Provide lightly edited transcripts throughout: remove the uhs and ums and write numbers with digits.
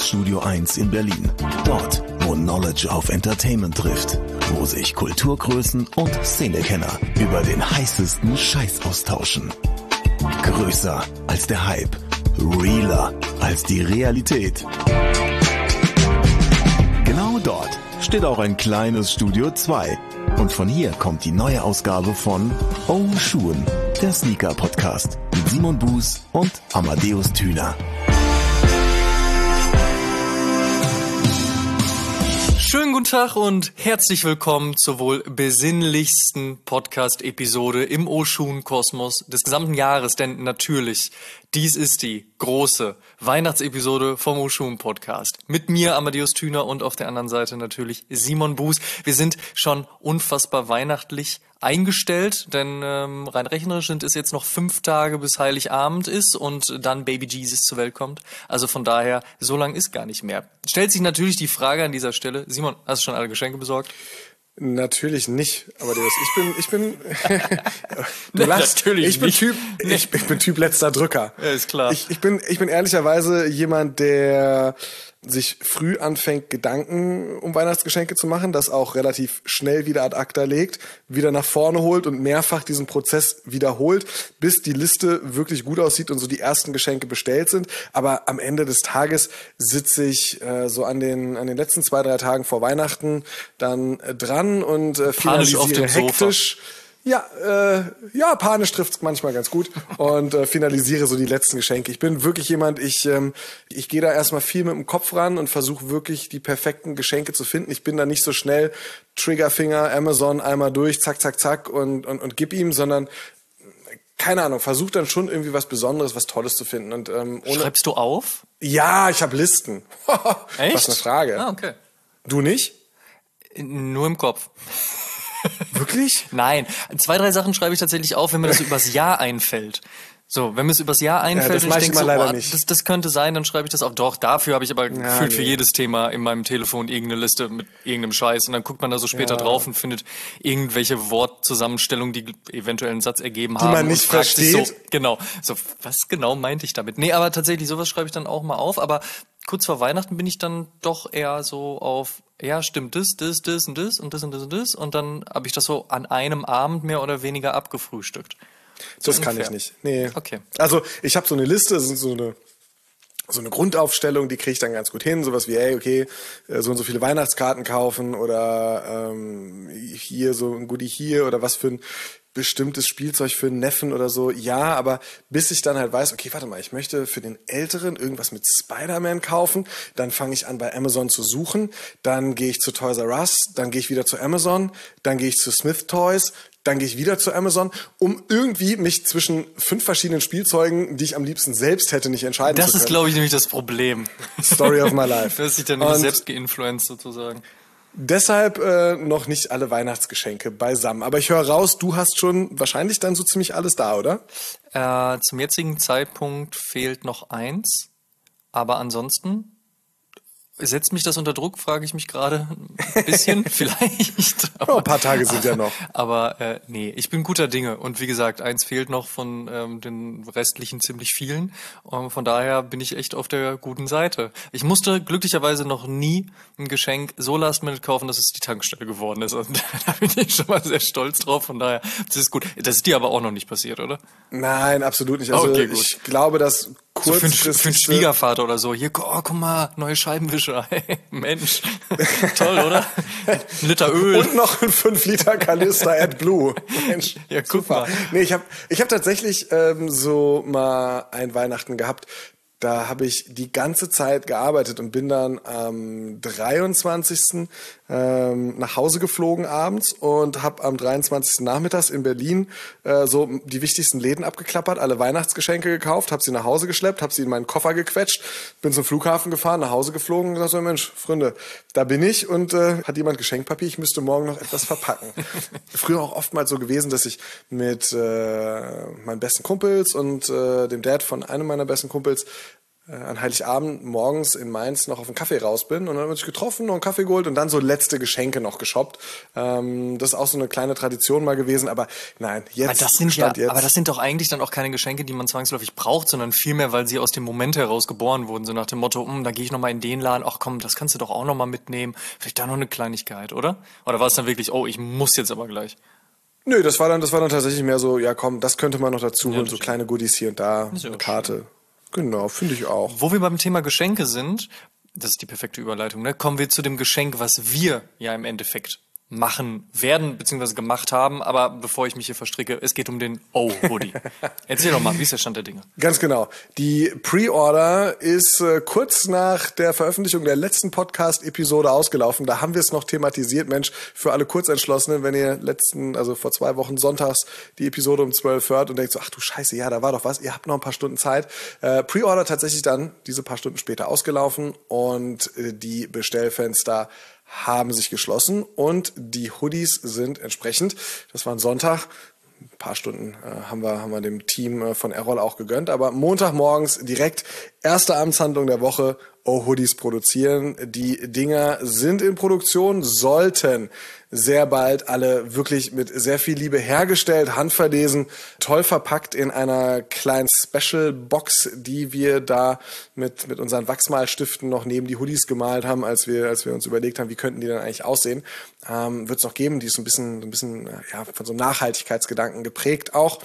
Studio 1 in Berlin. Dort, wo Knowledge auf Entertainment trifft. Wo sich Kulturgrößen und Szenekenner über den heißesten Scheiß austauschen. Größer als der Hype. Realer als die Realität. Genau dort steht auch ein kleines Studio 2. Und von hier kommt die neue Ausgabe von Oh Schuhen, der Sneaker-Podcast mit Simon Buß und Amadeus Thüner. Schönen guten Tag und herzlich willkommen zur wohl besinnlichsten Podcast-Episode im O-Schuhen-Kosmos des gesamten Jahres, denn natürlich, dies ist die große Weihnachtsepisode vom O-Schuhen-Podcast. Mit mir, Amadeus Thüner, und auf der anderen Seite natürlich Simon Buß. Wir sind schon unfassbar weihnachtlich eingestellt, denn rein rechnerisch sind es jetzt noch 5 Tage bis Heiligabend ist und dann Baby Jesus zur Welt kommt. Also von daher, so lang ist gar nicht mehr. Stellt sich natürlich die Frage an dieser Stelle, Simon, hast du schon alle Geschenke besorgt? Natürlich nicht, aber ich bin du lachst. Natürlich ich bin Typ letzter Drücker. Ja, ist klar. Ich bin ehrlicherweise jemand, der sich früh anfängt, Gedanken um Weihnachtsgeschenke zu machen, das auch relativ schnell wieder ad acta legt, wieder nach vorne holt und mehrfach diesen Prozess wiederholt, bis die Liste wirklich gut aussieht und so die ersten Geschenke bestellt sind. Aber am Ende des Tages sitze ich so an den letzten 2-3 Tagen vor Weihnachten dann dran und finalisiere hektisch. Ja, panisch trifft's manchmal ganz gut und finalisiere so die letzten Geschenke. Ich bin wirklich jemand, ich gehe da erstmal viel mit dem Kopf ran und versuche wirklich die perfekten Geschenke zu finden. Ich bin da nicht so schnell Triggerfinger, Amazon einmal durch, zack, zack, zack und gib ihm, sondern keine Ahnung, versuche dann schon irgendwie was Besonderes, was Tolles zu finden. Und Schreibst du auf? Ja, ich habe Listen. Echt? Was eine Frage. Ah, okay. Du nicht? Nur im Kopf. Wirklich? Nein, 2, 3 Sachen schreibe ich tatsächlich auf, wenn mir das übers Jahr einfällt. So, wenn mir es übers Jahr einfällt, das und ich denke so, leider nicht. Das könnte sein, dann schreibe ich das auf. Doch, dafür habe ich aber gefühlt für jedes Thema in meinem Telefon irgendeine Liste mit irgendeinem Scheiß. Und dann guckt man da so später drauf und findet irgendwelche Wortzusammenstellungen, die eventuell einen Satz ergeben haben. Die man nicht versteht. So, genau. So, was genau meinte ich damit? Nee, aber tatsächlich, sowas schreibe ich dann auch mal auf. Aber kurz vor Weihnachten bin ich dann doch eher so auf, ja, stimmt, das und das und das und das und das. Und dann habe ich das so an einem Abend mehr oder weniger abgefrühstückt. So das kann ich nicht. Nee. Okay. Also ich habe so eine Liste, das ist so eine Grundaufstellung, die kriege ich dann ganz gut hin. Sowas wie, hey, okay, so und so viele Weihnachtskarten kaufen oder hier so ein Goodie hier oder was für ein bestimmtes Spielzeug für einen Neffen oder so. Ja, aber bis ich dann halt weiß, okay, warte mal, ich möchte für den Älteren irgendwas mit Spider-Man kaufen, dann fange ich an bei Amazon zu suchen, dann gehe ich zu Toys R Us, dann gehe ich wieder zu Amazon, dann gehe ich zu Smith Toys, dann gehe ich wieder zu Amazon, um irgendwie mich zwischen 5 verschiedenen Spielzeugen, die ich am liebsten selbst hätte, nicht entscheiden zu können. Das ist, glaube ich, nämlich das Problem. Story of my life. Du hast dich dann nicht selbst geinfluenced sozusagen. Deshalb noch nicht alle Weihnachtsgeschenke beisammen. Aber ich höre raus, du hast schon wahrscheinlich dann so ziemlich alles da, oder? Zum jetzigen Zeitpunkt fehlt noch 1. Aber ansonsten setzt mich das unter Druck, frage ich mich gerade ein bisschen, vielleicht. Aber, ein paar Tage sind ja noch. Aber nee, ich bin guter Dinge. Und wie gesagt, 1 fehlt noch von den restlichen ziemlich vielen. Von daher bin ich echt auf der guten Seite. Ich musste glücklicherweise noch nie ein Geschenk so last minute kaufen, dass es die Tankstelle geworden ist. Und da bin ich schon mal sehr stolz drauf. Von daher, das ist gut. Das ist dir aber auch noch nicht passiert, oder? Nein, absolut nicht. Also okay, gut. Ich glaube, dass so für einen Schwiegervater oder so. Hier, guck mal, neue Scheibenwischer. Hey, Mensch, toll, oder? 1 Liter Öl. Und noch ein 5 Liter Kanister AdBlue. Mensch, ja, guck mal. Nee, ich hab tatsächlich so mal ein Weihnachten gehabt. Da habe ich die ganze Zeit gearbeitet und bin dann am 23. nach Hause geflogen abends und habe am 23. nachmittags in Berlin so die wichtigsten Läden abgeklappert, alle Weihnachtsgeschenke gekauft, habe sie nach Hause geschleppt, habe sie in meinen Koffer gequetscht, bin zum Flughafen gefahren, nach Hause geflogen und gesagt so, Mensch, Freunde, da bin ich und hat jemand Geschenkpapier, ich müsste morgen noch etwas verpacken. Früher auch oftmals so gewesen, dass ich mit meinen besten Kumpels und dem Dad von einem meiner besten Kumpels an Heiligabend morgens in Mainz noch auf einen Kaffee raus bin. Und dann haben wir uns getroffen, noch einen Kaffee geholt und dann so letzte Geschenke noch geshoppt. Das ist auch so eine kleine Tradition mal gewesen. Aber nein, jetzt aber das sind doch eigentlich dann auch keine Geschenke, die man zwangsläufig braucht, sondern vielmehr, weil sie aus dem Moment heraus geboren wurden. So nach dem Motto, da gehe ich noch mal in den Laden. Ach komm, das kannst du doch auch noch mal mitnehmen. Vielleicht da noch eine Kleinigkeit, oder? Oder war es dann wirklich, ich muss jetzt aber gleich? Nö, das war dann tatsächlich mehr so, ja komm, das könnte man noch dazu holen, so kleine Goodies hier und da, eine Karte. Schön. Genau, finde ich auch. Wo wir beim Thema Geschenke sind, das ist die perfekte Überleitung, ne? Kommen wir zu dem Geschenk, was wir ja im Endeffekt machen werden, beziehungsweise gemacht haben. Aber bevor ich mich hier verstricke, es geht um den O-Hoodie. Erzähl doch mal, wie ist der Stand der Dinge? Ganz genau. Die Pre-Order ist kurz nach der Veröffentlichung der letzten Podcast-Episode ausgelaufen. Da haben wir es noch thematisiert. Mensch, für alle Kurzentschlossenen, wenn ihr vor 2 Wochen sonntags die Episode um 12 hört und denkt so, ach du Scheiße, ja, da war doch was. Ihr habt noch ein paar Stunden Zeit. Pre-Order tatsächlich dann diese paar Stunden später ausgelaufen und die Bestellfenster haben sich geschlossen und die Hoodies sind entsprechend, das war ein Sonntag, ein paar Stunden haben wir dem Team von Errol auch gegönnt, aber Montagmorgens direkt erste Amtshandlung der Woche, Hoodies produzieren. Die Dinger sind in Produktion, sollten sehr bald alle wirklich mit sehr viel Liebe hergestellt, handverlesen, toll verpackt in einer kleinen Special-Box, die wir da mit unseren Wachsmalstiften noch neben die Hoodies gemalt haben, als wir uns überlegt haben, wie könnten die dann eigentlich aussehen. Wird es noch geben, die ist so ein bisschen von so einem Nachhaltigkeitsgedanken geprägt auch.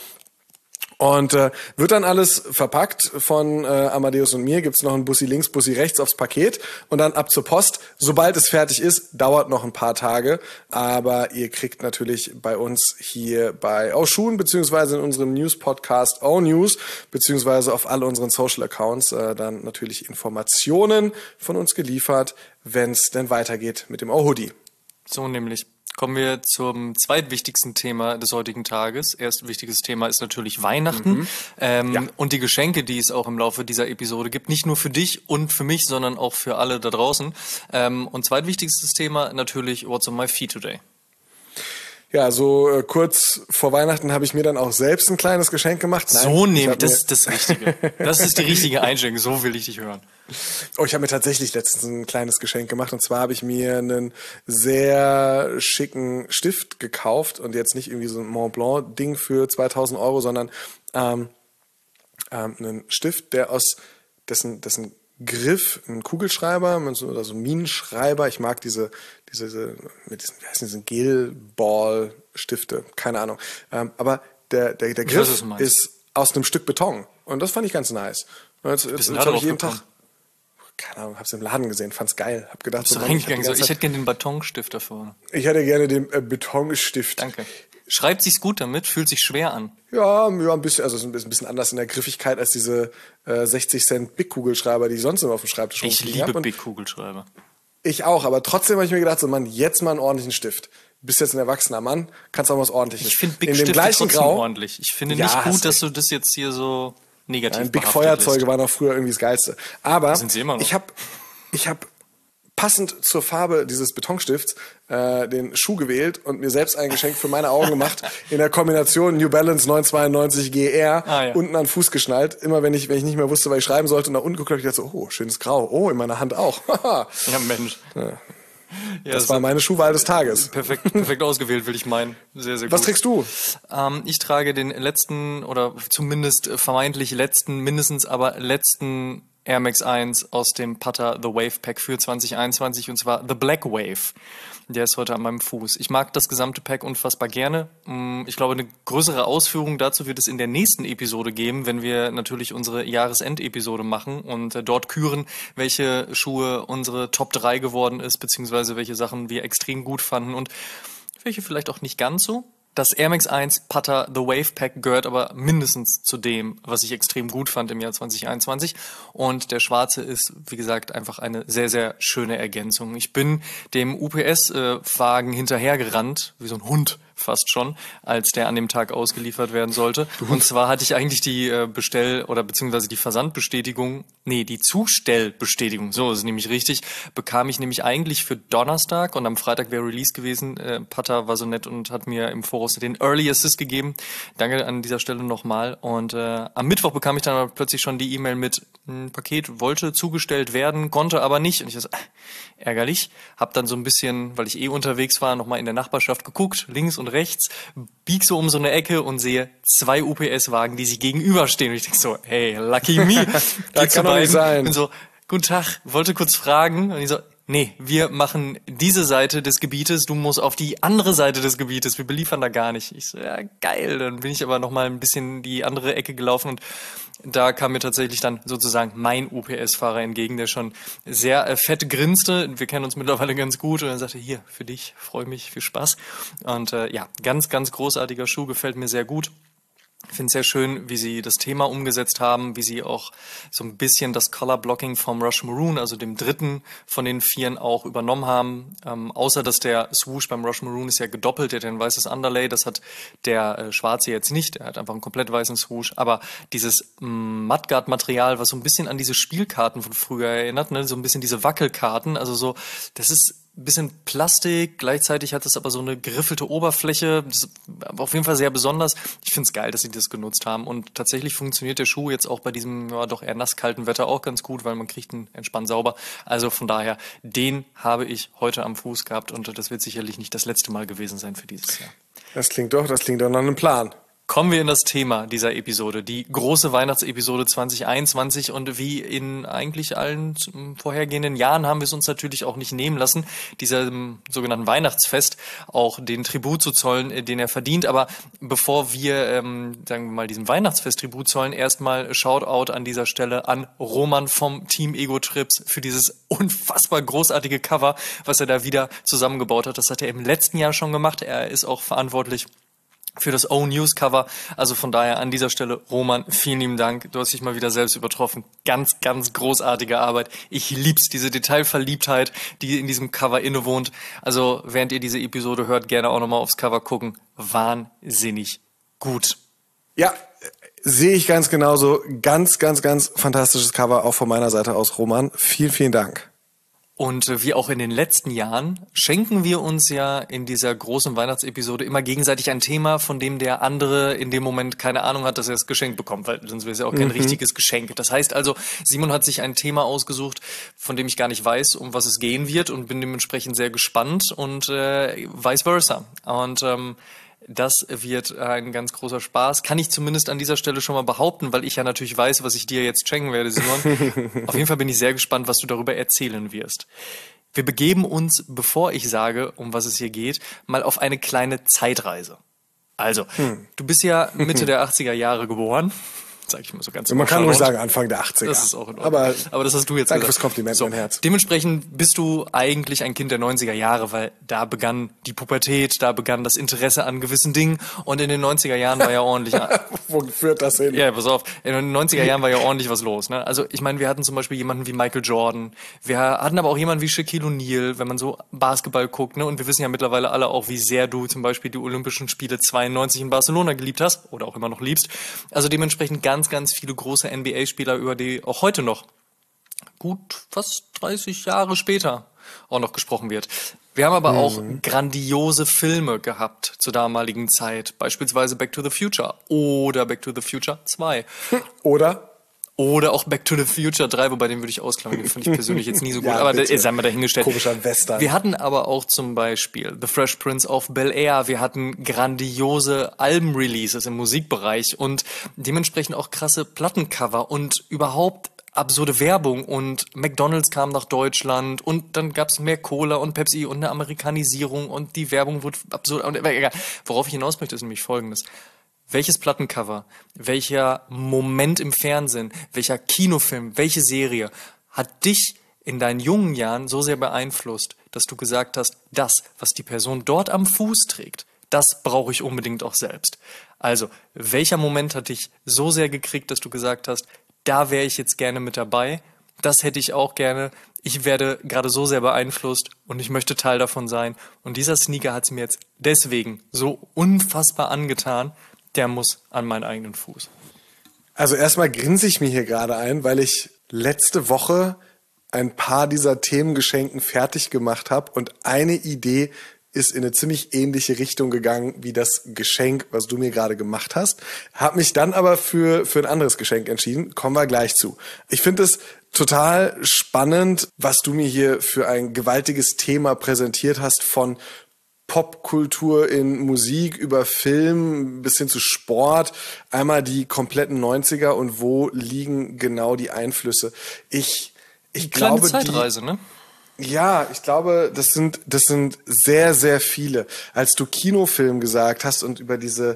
Und wird dann alles verpackt von Amadeus und mir, gibt's noch ein Bussi links, Bussi rechts aufs Paket und dann ab zur Post. Sobald es fertig ist, dauert noch ein paar Tage, aber ihr kriegt natürlich bei uns hier bei Oshun, beziehungsweise in unserem News-Podcast O-News, beziehungsweise auf all unseren Social-Accounts dann natürlich Informationen von uns geliefert, wenn es denn weitergeht mit dem O-Hoodie. So nämlich. Kommen wir zum zweitwichtigsten Thema des heutigen Tages. Erst wichtiges Thema ist natürlich Weihnachten und die Geschenke, die es auch im Laufe dieser Episode gibt. Nicht nur für dich und für mich, sondern auch für alle da draußen. Und zweitwichtigstes Thema natürlich What's on my feed today. Ja, so kurz vor Weihnachten habe ich mir dann auch selbst ein kleines Geschenk gemacht. Nein, so nämlich, das ist das Richtige. Das ist die richtige Einstellung, so will ich dich hören. Ich habe mir tatsächlich letztens ein kleines Geschenk gemacht und zwar habe ich mir einen sehr schicken Stift gekauft und jetzt nicht irgendwie so ein Mont Blanc Ding für 2.000 €, sondern einen Stift, der aus dessen Griff, ein Kugelschreiber oder so ein Minenschreiber. Ich mag diese Gelball-Stifte, keine Ahnung. Aber der Griff ist aus einem Stück Beton und das fand ich ganz nice. Jetzt habe ich jeden Tag, keine Ahnung, hab's im Laden gesehen, fand's geil. Hab gedacht, ich hätte gerne den Betonstift da vorne. Ich hätte gerne den Betonstift. Danke. Schreibt sich's gut damit? Fühlt sich schwer an? Ja, ein bisschen, also ein bisschen anders in der Griffigkeit als diese 60 Cent Big-Kugelschreiber, die ich sonst immer auf dem Schreibtisch rumliegen habe. Ich liebe Big-Kugelschreiber. Ich auch, aber trotzdem habe ich mir gedacht, so Mann, jetzt mal einen ordentlichen Stift. Bist jetzt ein erwachsener Mann, kannst auch was Ordentliches. Ich finde Big-Stifte trotzdem ordentlich. Ich finde nicht gut, dass du das jetzt hier so negativ Big-Feuerzeuge waren auch früher irgendwie das Geilste. Aber sind sie immer noch. Ich hab passend zur Farbe dieses Betonstifts den Schuh gewählt und mir selbst ein Geschenk für meine Augen gemacht in der Kombination New Balance 992 GR unten an den Fuß geschnallt. Immer wenn ich nicht mehr wusste, was ich schreiben sollte und nach unten geguckt habe, ich dachte so, schönes Grau. Oh, in meiner Hand auch. Ja, Mensch. Ja. Das war meine Schuhwahl des Tages. Perfekt ausgewählt, will ich meinen. Sehr, sehr gut. Was trägst du? Ich trage den letzten oder zumindest vermeintlich letzten Air Max 1 aus dem Putter The Wave Pack für 2021 und zwar The Black Wave. Der ist heute an meinem Fuß. Ich mag das gesamte Pack unfassbar gerne. Ich glaube, eine größere Ausführung dazu wird es in der nächsten Episode geben, wenn wir natürlich unsere Jahresend-Episode machen und dort küren, welche Schuhe unsere Top 3 geworden ist, beziehungsweise welche Sachen wir extrem gut fanden und welche vielleicht auch nicht ganz so. Das Air Max 1 Putter The Wave Pack gehört aber mindestens zu dem, was ich extrem gut fand im Jahr 2021. Und der schwarze ist, wie gesagt, einfach eine sehr, sehr schöne Ergänzung. Ich bin dem UPS-Wagen hinterhergerannt, wie so ein Hund fast schon, als der an dem Tag ausgeliefert werden sollte. Und zwar hatte ich eigentlich die beziehungsweise die Versandbestätigung, die Zustellbestätigung, so ist es nämlich richtig, bekam ich nämlich eigentlich für Donnerstag und am Freitag wäre Release gewesen. Putter war so nett und hat mir im Forum Post den Early Assist gegeben. Danke an dieser Stelle nochmal. Und am Mittwoch bekam ich dann aber plötzlich schon die E-Mail mit, ein Paket wollte zugestellt werden, konnte aber nicht. Und ich so, ärgerlich. Hab dann so ein bisschen, weil ich unterwegs war, nochmal in der Nachbarschaft geguckt, links und rechts, bieg so um so eine Ecke und sehe 2 UPS-Wagen, die sich gegenüberstehen. Und ich denke so, hey, lucky me. Das kann doch nicht sein. Und so, guten Tag, wollte kurz fragen. Und ich so, nee, wir machen diese Seite des Gebietes, du musst auf die andere Seite des Gebietes, wir beliefern da gar nicht. Ich so, ja, geil. Dann bin ich aber nochmal ein bisschen die andere Ecke gelaufen und da kam mir tatsächlich dann sozusagen mein UPS-Fahrer entgegen, der schon sehr fett grinste. Wir kennen uns mittlerweile ganz gut und er sagte, hier, für dich, freue mich, viel Spaß. Und ja, ganz, ganz großartiger Schuh, gefällt mir sehr gut. Ich finde es sehr schön, wie sie das Thema umgesetzt haben, wie sie auch so ein bisschen das Color Blocking vom Rush Maroon, also dem dritten von den 4 auch übernommen haben. Außer dass der Swoosh beim Rush Maroon ist ja gedoppelt, der hat ein weißes Underlay, das hat der schwarze jetzt nicht, er hat einfach einen komplett weißen Swoosh. Aber dieses Mudguard-Material, was so ein bisschen an diese Spielkarten von früher erinnert, ne, so ein bisschen diese Wackelkarten, also so, das ist ein bisschen Plastik, gleichzeitig hat es aber so eine geriffelte Oberfläche, das ist auf jeden Fall sehr besonders. Ich finde es geil, dass sie das genutzt haben und tatsächlich funktioniert der Schuh jetzt auch bei diesem ja, doch eher nasskalten Wetter auch ganz gut, weil man kriegt ihn entspannt sauber. Also von daher, den habe ich heute am Fuß gehabt und das wird sicherlich nicht das letzte Mal gewesen sein für dieses Jahr. Das klingt doch nach einem Plan. Kommen wir in das Thema dieser Episode, die große Weihnachtsepisode 2021 und wie in eigentlich allen vorhergehenden Jahren haben wir es uns natürlich auch nicht nehmen lassen, diesem sogenannten Weihnachtsfest auch den Tribut zu zollen, den er verdient. Aber bevor wir, sagen wir mal, diesem Weihnachtsfest Tribut zollen, erstmal Shoutout an dieser Stelle an Roman vom Team Ego Trips für dieses unfassbar großartige Cover, was er da wieder zusammengebaut hat. Das hat er im letzten Jahr schon gemacht. Er ist auch verantwortlich für das O-News-Cover. Also von daher an dieser Stelle, Roman, vielen lieben Dank. Du hast dich mal wieder selbst übertroffen. Ganz, ganz großartige Arbeit. Ich lieb's, diese Detailverliebtheit, die in diesem Cover innewohnt. Also während ihr diese Episode hört, gerne auch nochmal aufs Cover gucken. Wahnsinnig gut. Ja, sehe ich ganz genauso. Ganz, ganz, ganz fantastisches Cover, auch von meiner Seite aus, Roman. Vielen, vielen Dank. Und wie auch in den letzten Jahren schenken wir uns ja in dieser großen Weihnachtsepisode immer gegenseitig ein Thema, von dem der andere in dem Moment keine Ahnung hat, dass er es geschenkt bekommt, weil sonst wäre es ja auch kein richtiges Geschenk. Das heißt also, Simon hat sich ein Thema ausgesucht, von dem ich gar nicht weiß, um was es gehen wird und bin dementsprechend sehr gespannt und vice versa. Und das wird ein ganz großer Spaß. Kann ich zumindest an dieser Stelle schon mal behaupten, weil ich ja natürlich weiß, was ich dir jetzt schenken werde, Simon. Auf jeden Fall bin ich sehr gespannt, was du darüber erzählen wirst. Wir begeben uns, bevor ich sage, um was es hier geht, mal auf eine kleine Zeitreise. Also, du bist ja Mitte der 80er Jahre geboren. Sag ich mal so ganz. Man kann ruhig sagen Anfang der 80er. Das ist auch in Ordnung. Aber das hast du jetzt danke gesagt. fürs Kompliment, so, mein Herz. Dementsprechend bist du eigentlich ein Kind der 90er Jahre, weil da begann die Pubertät, da begann das Interesse an gewissen Dingen und in den 90er Jahren war ja ordentlich... Wo führt das hin? Ja, pass auf. In den 90er Jahren war ja ordentlich was los. Ne? Also ich meine, wir hatten zum Beispiel jemanden wie Michael Jordan. Wir hatten aber auch jemanden wie Shaquille O'Neal, wenn man so Basketball guckt. Ne? Und wir wissen ja mittlerweile alle auch, wie sehr du zum Beispiel die Olympischen Spiele 92 in Barcelona geliebt hast oder auch immer noch liebst. Also dementsprechend ganz, ganz viele große NBA-Spieler, über die auch heute noch gut fast 30 Jahre später auch noch gesprochen wird. Wir haben aber auch grandiose Filme gehabt zur damaligen Zeit, beispielsweise Back to the Future oder Back to the Future 2. Oder auch Back to the Future 3, wobei den würde ich ausklammern, den finde ich persönlich jetzt nie so gut, Ja, aber bitte. sei mal dahingestellt. Komischer Western. Wir hatten aber auch zum Beispiel The Fresh Prince of Bel-Air, wir hatten grandiose Alben-Releases im Musikbereich und dementsprechend auch krasse Plattencover und überhaupt absurde Werbung und McDonald's kam nach Deutschland und dann gab's mehr Cola und Pepsi und eine Amerikanisierung und die Werbung wurde absurd. Und egal. Worauf ich hinaus möchte, ist nämlich Folgendes. Welches Plattencover, welcher Moment im Fernsehen, welcher Kinofilm, welche Serie hat dich in deinen jungen Jahren so sehr beeinflusst, dass du gesagt hast, das, was die Person dort am Fuß trägt, das brauche ich unbedingt auch selbst. Also, welcher Moment hat dich so sehr gekriegt, dass du gesagt hast, da wäre ich jetzt gerne mit dabei, das hätte ich auch gerne, ich werde gerade so sehr beeinflusst und ich möchte Teil davon sein. Und dieser Sneaker hat es mir jetzt deswegen so unfassbar angetan, der muss an meinen eigenen Fuß. Also erstmal grinse ich mir hier gerade ein, weil ich letzte Woche ein paar dieser Themengeschenken fertig gemacht habe und eine Idee ist in eine ziemlich ähnliche Richtung gegangen wie das Geschenk, was du mir gerade gemacht hast. Hab mich dann aber für ein anderes Geschenk entschieden. Kommen wir gleich zu. Ich finde es total spannend, was du mir hier für ein gewaltiges Thema präsentiert hast, von Popkultur in Musik über Film bis hin zu Sport. Einmal die kompletten 90er und wo liegen genau die Einflüsse. Ich glaube, Zeitreise, ne? Ja, ich glaube, das sind sehr, sehr viele. Als du Kinofilm gesagt hast und über diese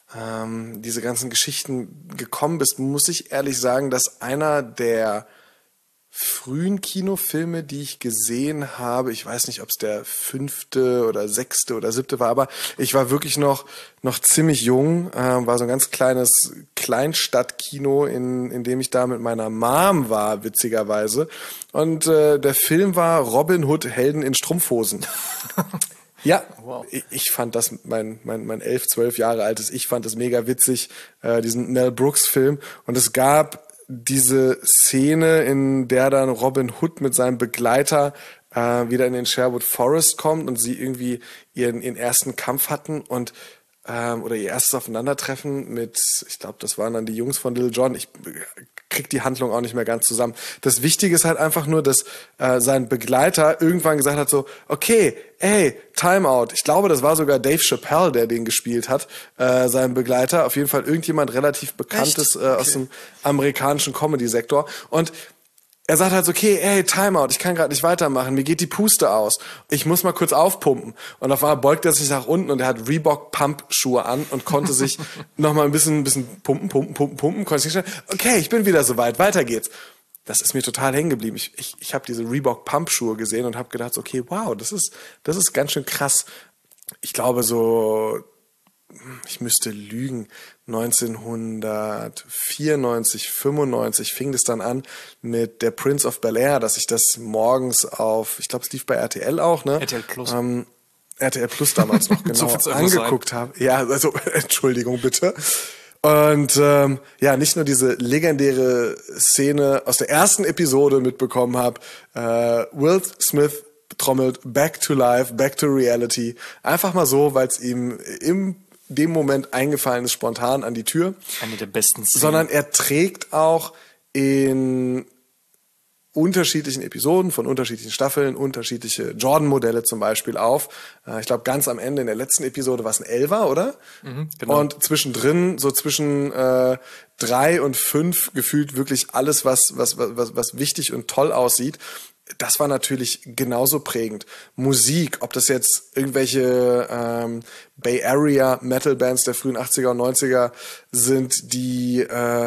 ganzen Geschichten gekommen bist, muss ich ehrlich sagen, dass einer der frühen Kinofilme, die ich gesehen habe, ich weiß nicht, ob es der 5. oder 6. oder 7. war, aber ich war wirklich noch ziemlich jung, war so ein ganz kleines Kleinstadtkino, in dem ich da mit meiner Mom war, witzigerweise. Und der Film war Robin Hood, Helden in Strumpfhosen. Ja, wow. Ich fand das, mein 11, 12 Jahre altes Ich fand das mega witzig, diesen Mel Brooks Film. Und es gab diese Szene, in der dann Robin Hood mit seinem Begleiter wieder in den Sherwood Forest kommt und sie irgendwie ihren ersten Kampf hatten und oder ihr erstes Aufeinandertreffen mit, ich glaube, das waren dann die Jungs von Little John. Ich krieg die Handlung auch nicht mehr ganz zusammen. Das Wichtige ist halt einfach nur, dass sein Begleiter irgendwann gesagt hat so, okay, hey, Timeout. Ich glaube, das war sogar Dave Chappelle, der den gespielt hat, sein Begleiter. Auf jeden Fall irgendjemand relativ Bekanntes aus dem amerikanischen Comedy-Sektor. Und er sagt halt so, okay, hey, Timeout, ich kann gerade nicht weitermachen, mir geht die Puste aus. Ich muss mal kurz aufpumpen. Und auf einmal beugt er sich nach unten und er hat Reebok Pump-Schuhe an und konnte sich nochmal ein bisschen pumpen. Konnte sich schnell, okay, ich bin wieder soweit, weiter geht's. Das ist mir total hängen geblieben. Ich habe diese Reebok Pump-Schuhe gesehen und habe gedacht, okay, wow, das ist ganz schön krass. Ich glaube so, ich müsste lügen, 1994, 95 fing das dann an mit der Prince of Bel-Air, dass ich das morgens auf, ich glaube, es lief bei RTL auch, ne? RTL Plus. RTL Plus damals noch, genau, so angeguckt habe. Ja, also, Entschuldigung bitte. Und ja, nicht nur diese legendäre Szene aus der ersten Episode mitbekommen habe, Will Smith trommelt Back to Life, Back to Reality, einfach mal so, weil es ihm im dem Moment eingefallen ist, spontan an die Tür. Eine der besten Szenen. Sondern er trägt auch in unterschiedlichen Episoden von unterschiedlichen Staffeln unterschiedliche Jordan-Modelle zum Beispiel auf. Ich glaube, ganz am Ende in der letzten Episode war es ein 11er, oder? Genau. Und zwischendrin, so zwischen 3 und 5 gefühlt wirklich alles, was wichtig und toll aussieht. Das war natürlich genauso prägend. Musik, ob das jetzt irgendwelche Bay Area Metal Bands der frühen 80er und 90er sind, die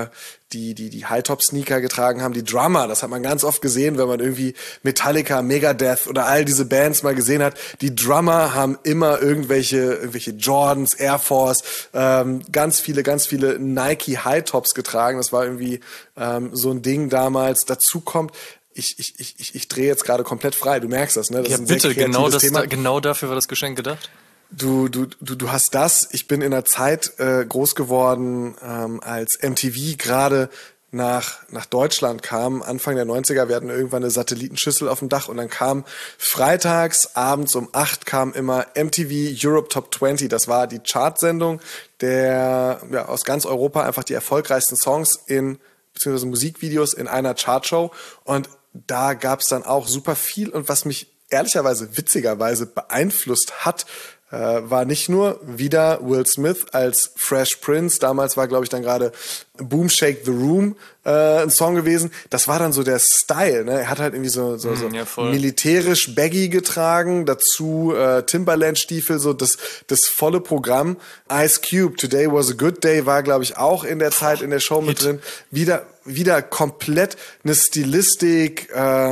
High-Top-Sneaker getragen haben, die Drummer, das hat man ganz oft gesehen, wenn man irgendwie Metallica, Megadeth oder all diese Bands mal gesehen hat. Die Drummer haben immer irgendwelche Jordans, Air Force, ganz viele Nike High-Tops getragen. Das war irgendwie so ein Ding damals. Dazu kommt, ich drehe jetzt gerade komplett frei, du merkst das, ne? Das ja, ist ein bitte, sehr kreatives Thema. Genau dafür war das Geschenk gedacht. Du hast das. Ich bin in einer Zeit groß geworden, als MTV gerade nach Deutschland kam, Anfang der 90er. Wir hatten irgendwann eine Satellitenschüssel auf dem Dach und dann kam freitags abends um 8 kam immer MTV Europe Top 20. Das war die Chartsendung, der aus ganz Europa einfach die erfolgreichsten Songs beziehungsweise Musikvideos in einer Chartshow. Und da gab's dann auch super viel. Und was mich ehrlicherweise, witzigerweise beeinflusst hat, war nicht nur wieder Will Smith als Fresh Prince. Damals war, glaube ich, dann gerade Boom Shake the Room ein Song gewesen. Das war dann so der Style. Ne? Er hat halt irgendwie so militärisch baggy getragen, dazu Timberland-Stiefel, so das volle Programm. Ice Cube, Today Was a Good Day, war, glaube ich, auch in der Zeit in der Show mit drin. Wieder komplett eine Stilistik,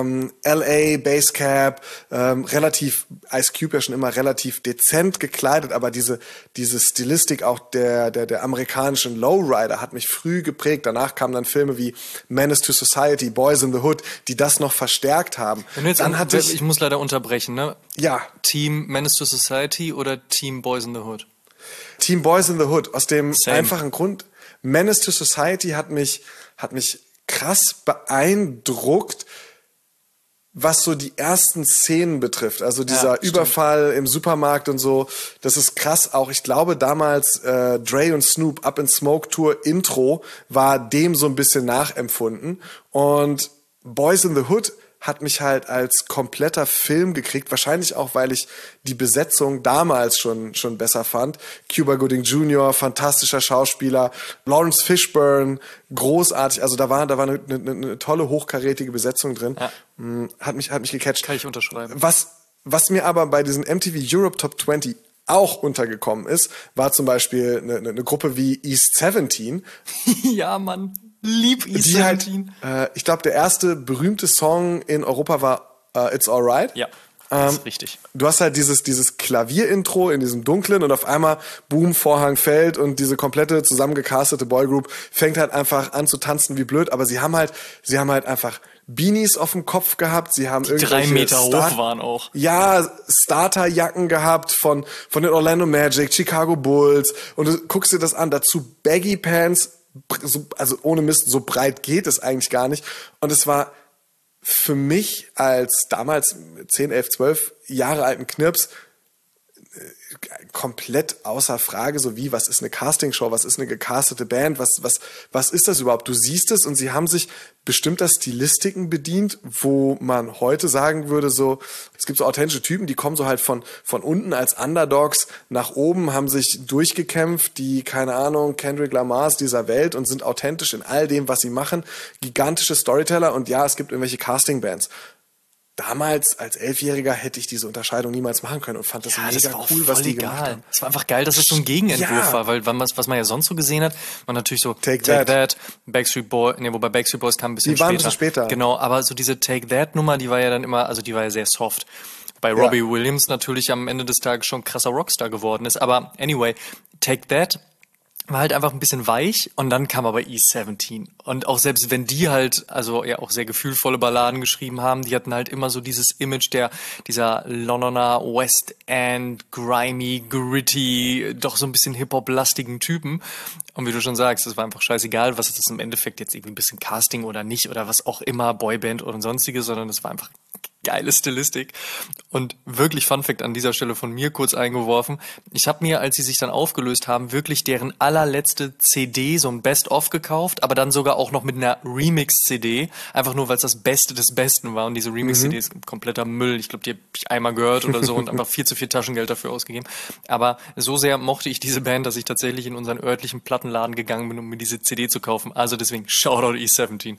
LA, Basecap, relativ, Ice Cube ja schon immer relativ dezent gekleidet, aber diese Stilistik auch der amerikanischen Lowrider hat mich früh geprägt. Danach kamen dann Filme wie Menace to Society, Boys in the Hood, die das noch verstärkt haben. Ich muss leider unterbrechen, ne? Ja. Team Menace to Society oder Team Boys in the Hood? Team Boys in the Hood, aus dem einfachen Grund, Menace to Society hat mich krass beeindruckt, was so die ersten Szenen betrifft, also dieser Überfall im Supermarkt und so, das ist krass. Auch ich glaube damals Dre und Snoop Up in Smoke Tour Intro war dem so ein bisschen nachempfunden und Boys in the Hood hat mich halt als kompletter Film gekriegt, wahrscheinlich auch, weil ich die Besetzung damals schon besser fand. Cuba Gooding Jr., fantastischer Schauspieler, Lawrence Fishburne, großartig, also da war eine tolle, hochkarätige Besetzung drin. Ja. Hat mich gecatcht. Kann ich unterschreiben. Was mir aber bei diesen MTV Europe Top 20 auch untergekommen ist, war zum Beispiel eine Gruppe wie East 17. Ja, Mann. Lieb East 17. Halt, ich glaube, der erste berühmte Song in Europa war It's Alright. Ja, das ist richtig. Du hast halt dieses Klavierintro in diesem Dunklen und auf einmal, boom, Vorhang fällt und diese komplette zusammengecastete Boygroup fängt halt einfach an zu tanzen wie blöd, aber sie haben halt einfach Beanies auf dem Kopf gehabt, sie haben die 3 Meter hoch waren auch. Ja, Starterjacken gehabt von den Orlando Magic, Chicago Bulls und du guckst dir das an, dazu Baggy Pants, also ohne Mist, so breit geht es eigentlich gar nicht. Und es war für mich als damals 10, 11, 12 Jahre alten Knirps komplett außer Frage, so wie, was ist eine Castingshow, was ist eine gecastete Band, was ist das überhaupt? Du siehst es und sie haben sich bestimmter Stilistiken bedient, wo man heute sagen würde, so, es gibt so authentische Typen, die kommen so halt von unten als Underdogs nach oben, haben sich durchgekämpft, die, keine Ahnung, Kendrick Lamars dieser Welt und sind authentisch in all dem, was sie machen. Gigantische Storyteller und ja, es gibt irgendwelche Castingbands. Damals als 11-Jähriger hätte ich diese Unterscheidung niemals machen können und fand das mega cool, was die gemacht haben. Es war einfach geil, dass es so ein Gegenentwurf war, weil was man ja sonst so gesehen hat, man natürlich so Take That, Backstreet Boys, wobei Backstreet Boys kam ein bisschen später. Die waren ein bisschen später. Genau, aber so diese Take That Nummer, die war ja dann immer, also die war ja sehr soft. Bei Robbie Williams natürlich am Ende des Tages schon krasser Rockstar geworden ist, aber anyway, Take That war halt einfach ein bisschen weich und dann kam aber East 17 und auch selbst wenn die halt, also ja auch sehr gefühlvolle Balladen geschrieben haben, die hatten halt immer so dieses Image dieser Londoner West End, grimy, gritty, doch so ein bisschen Hip-Hop-lastigen Typen und wie du schon sagst, es war einfach scheißegal, was ist das im Endeffekt jetzt irgendwie ein bisschen Casting oder nicht oder was auch immer, Boyband oder sonstiges, sondern es war einfach geile Stilistik. Und wirklich Fun Fact an dieser Stelle von mir kurz eingeworfen. Ich habe mir, als sie sich dann aufgelöst haben, wirklich deren allerletzte CD, so ein Best-of gekauft, aber dann sogar auch noch mit einer Remix-CD. Einfach nur, weil es das Beste des Besten war. Und diese Remix-CD ist kompletter Müll. Ich glaube, die habe ich einmal gehört oder so und einfach viel zu viel Taschengeld dafür ausgegeben. Aber so sehr mochte ich diese Band, dass ich tatsächlich in unseren örtlichen Plattenladen gegangen bin, um mir diese CD zu kaufen. Also deswegen, Shoutout East 17.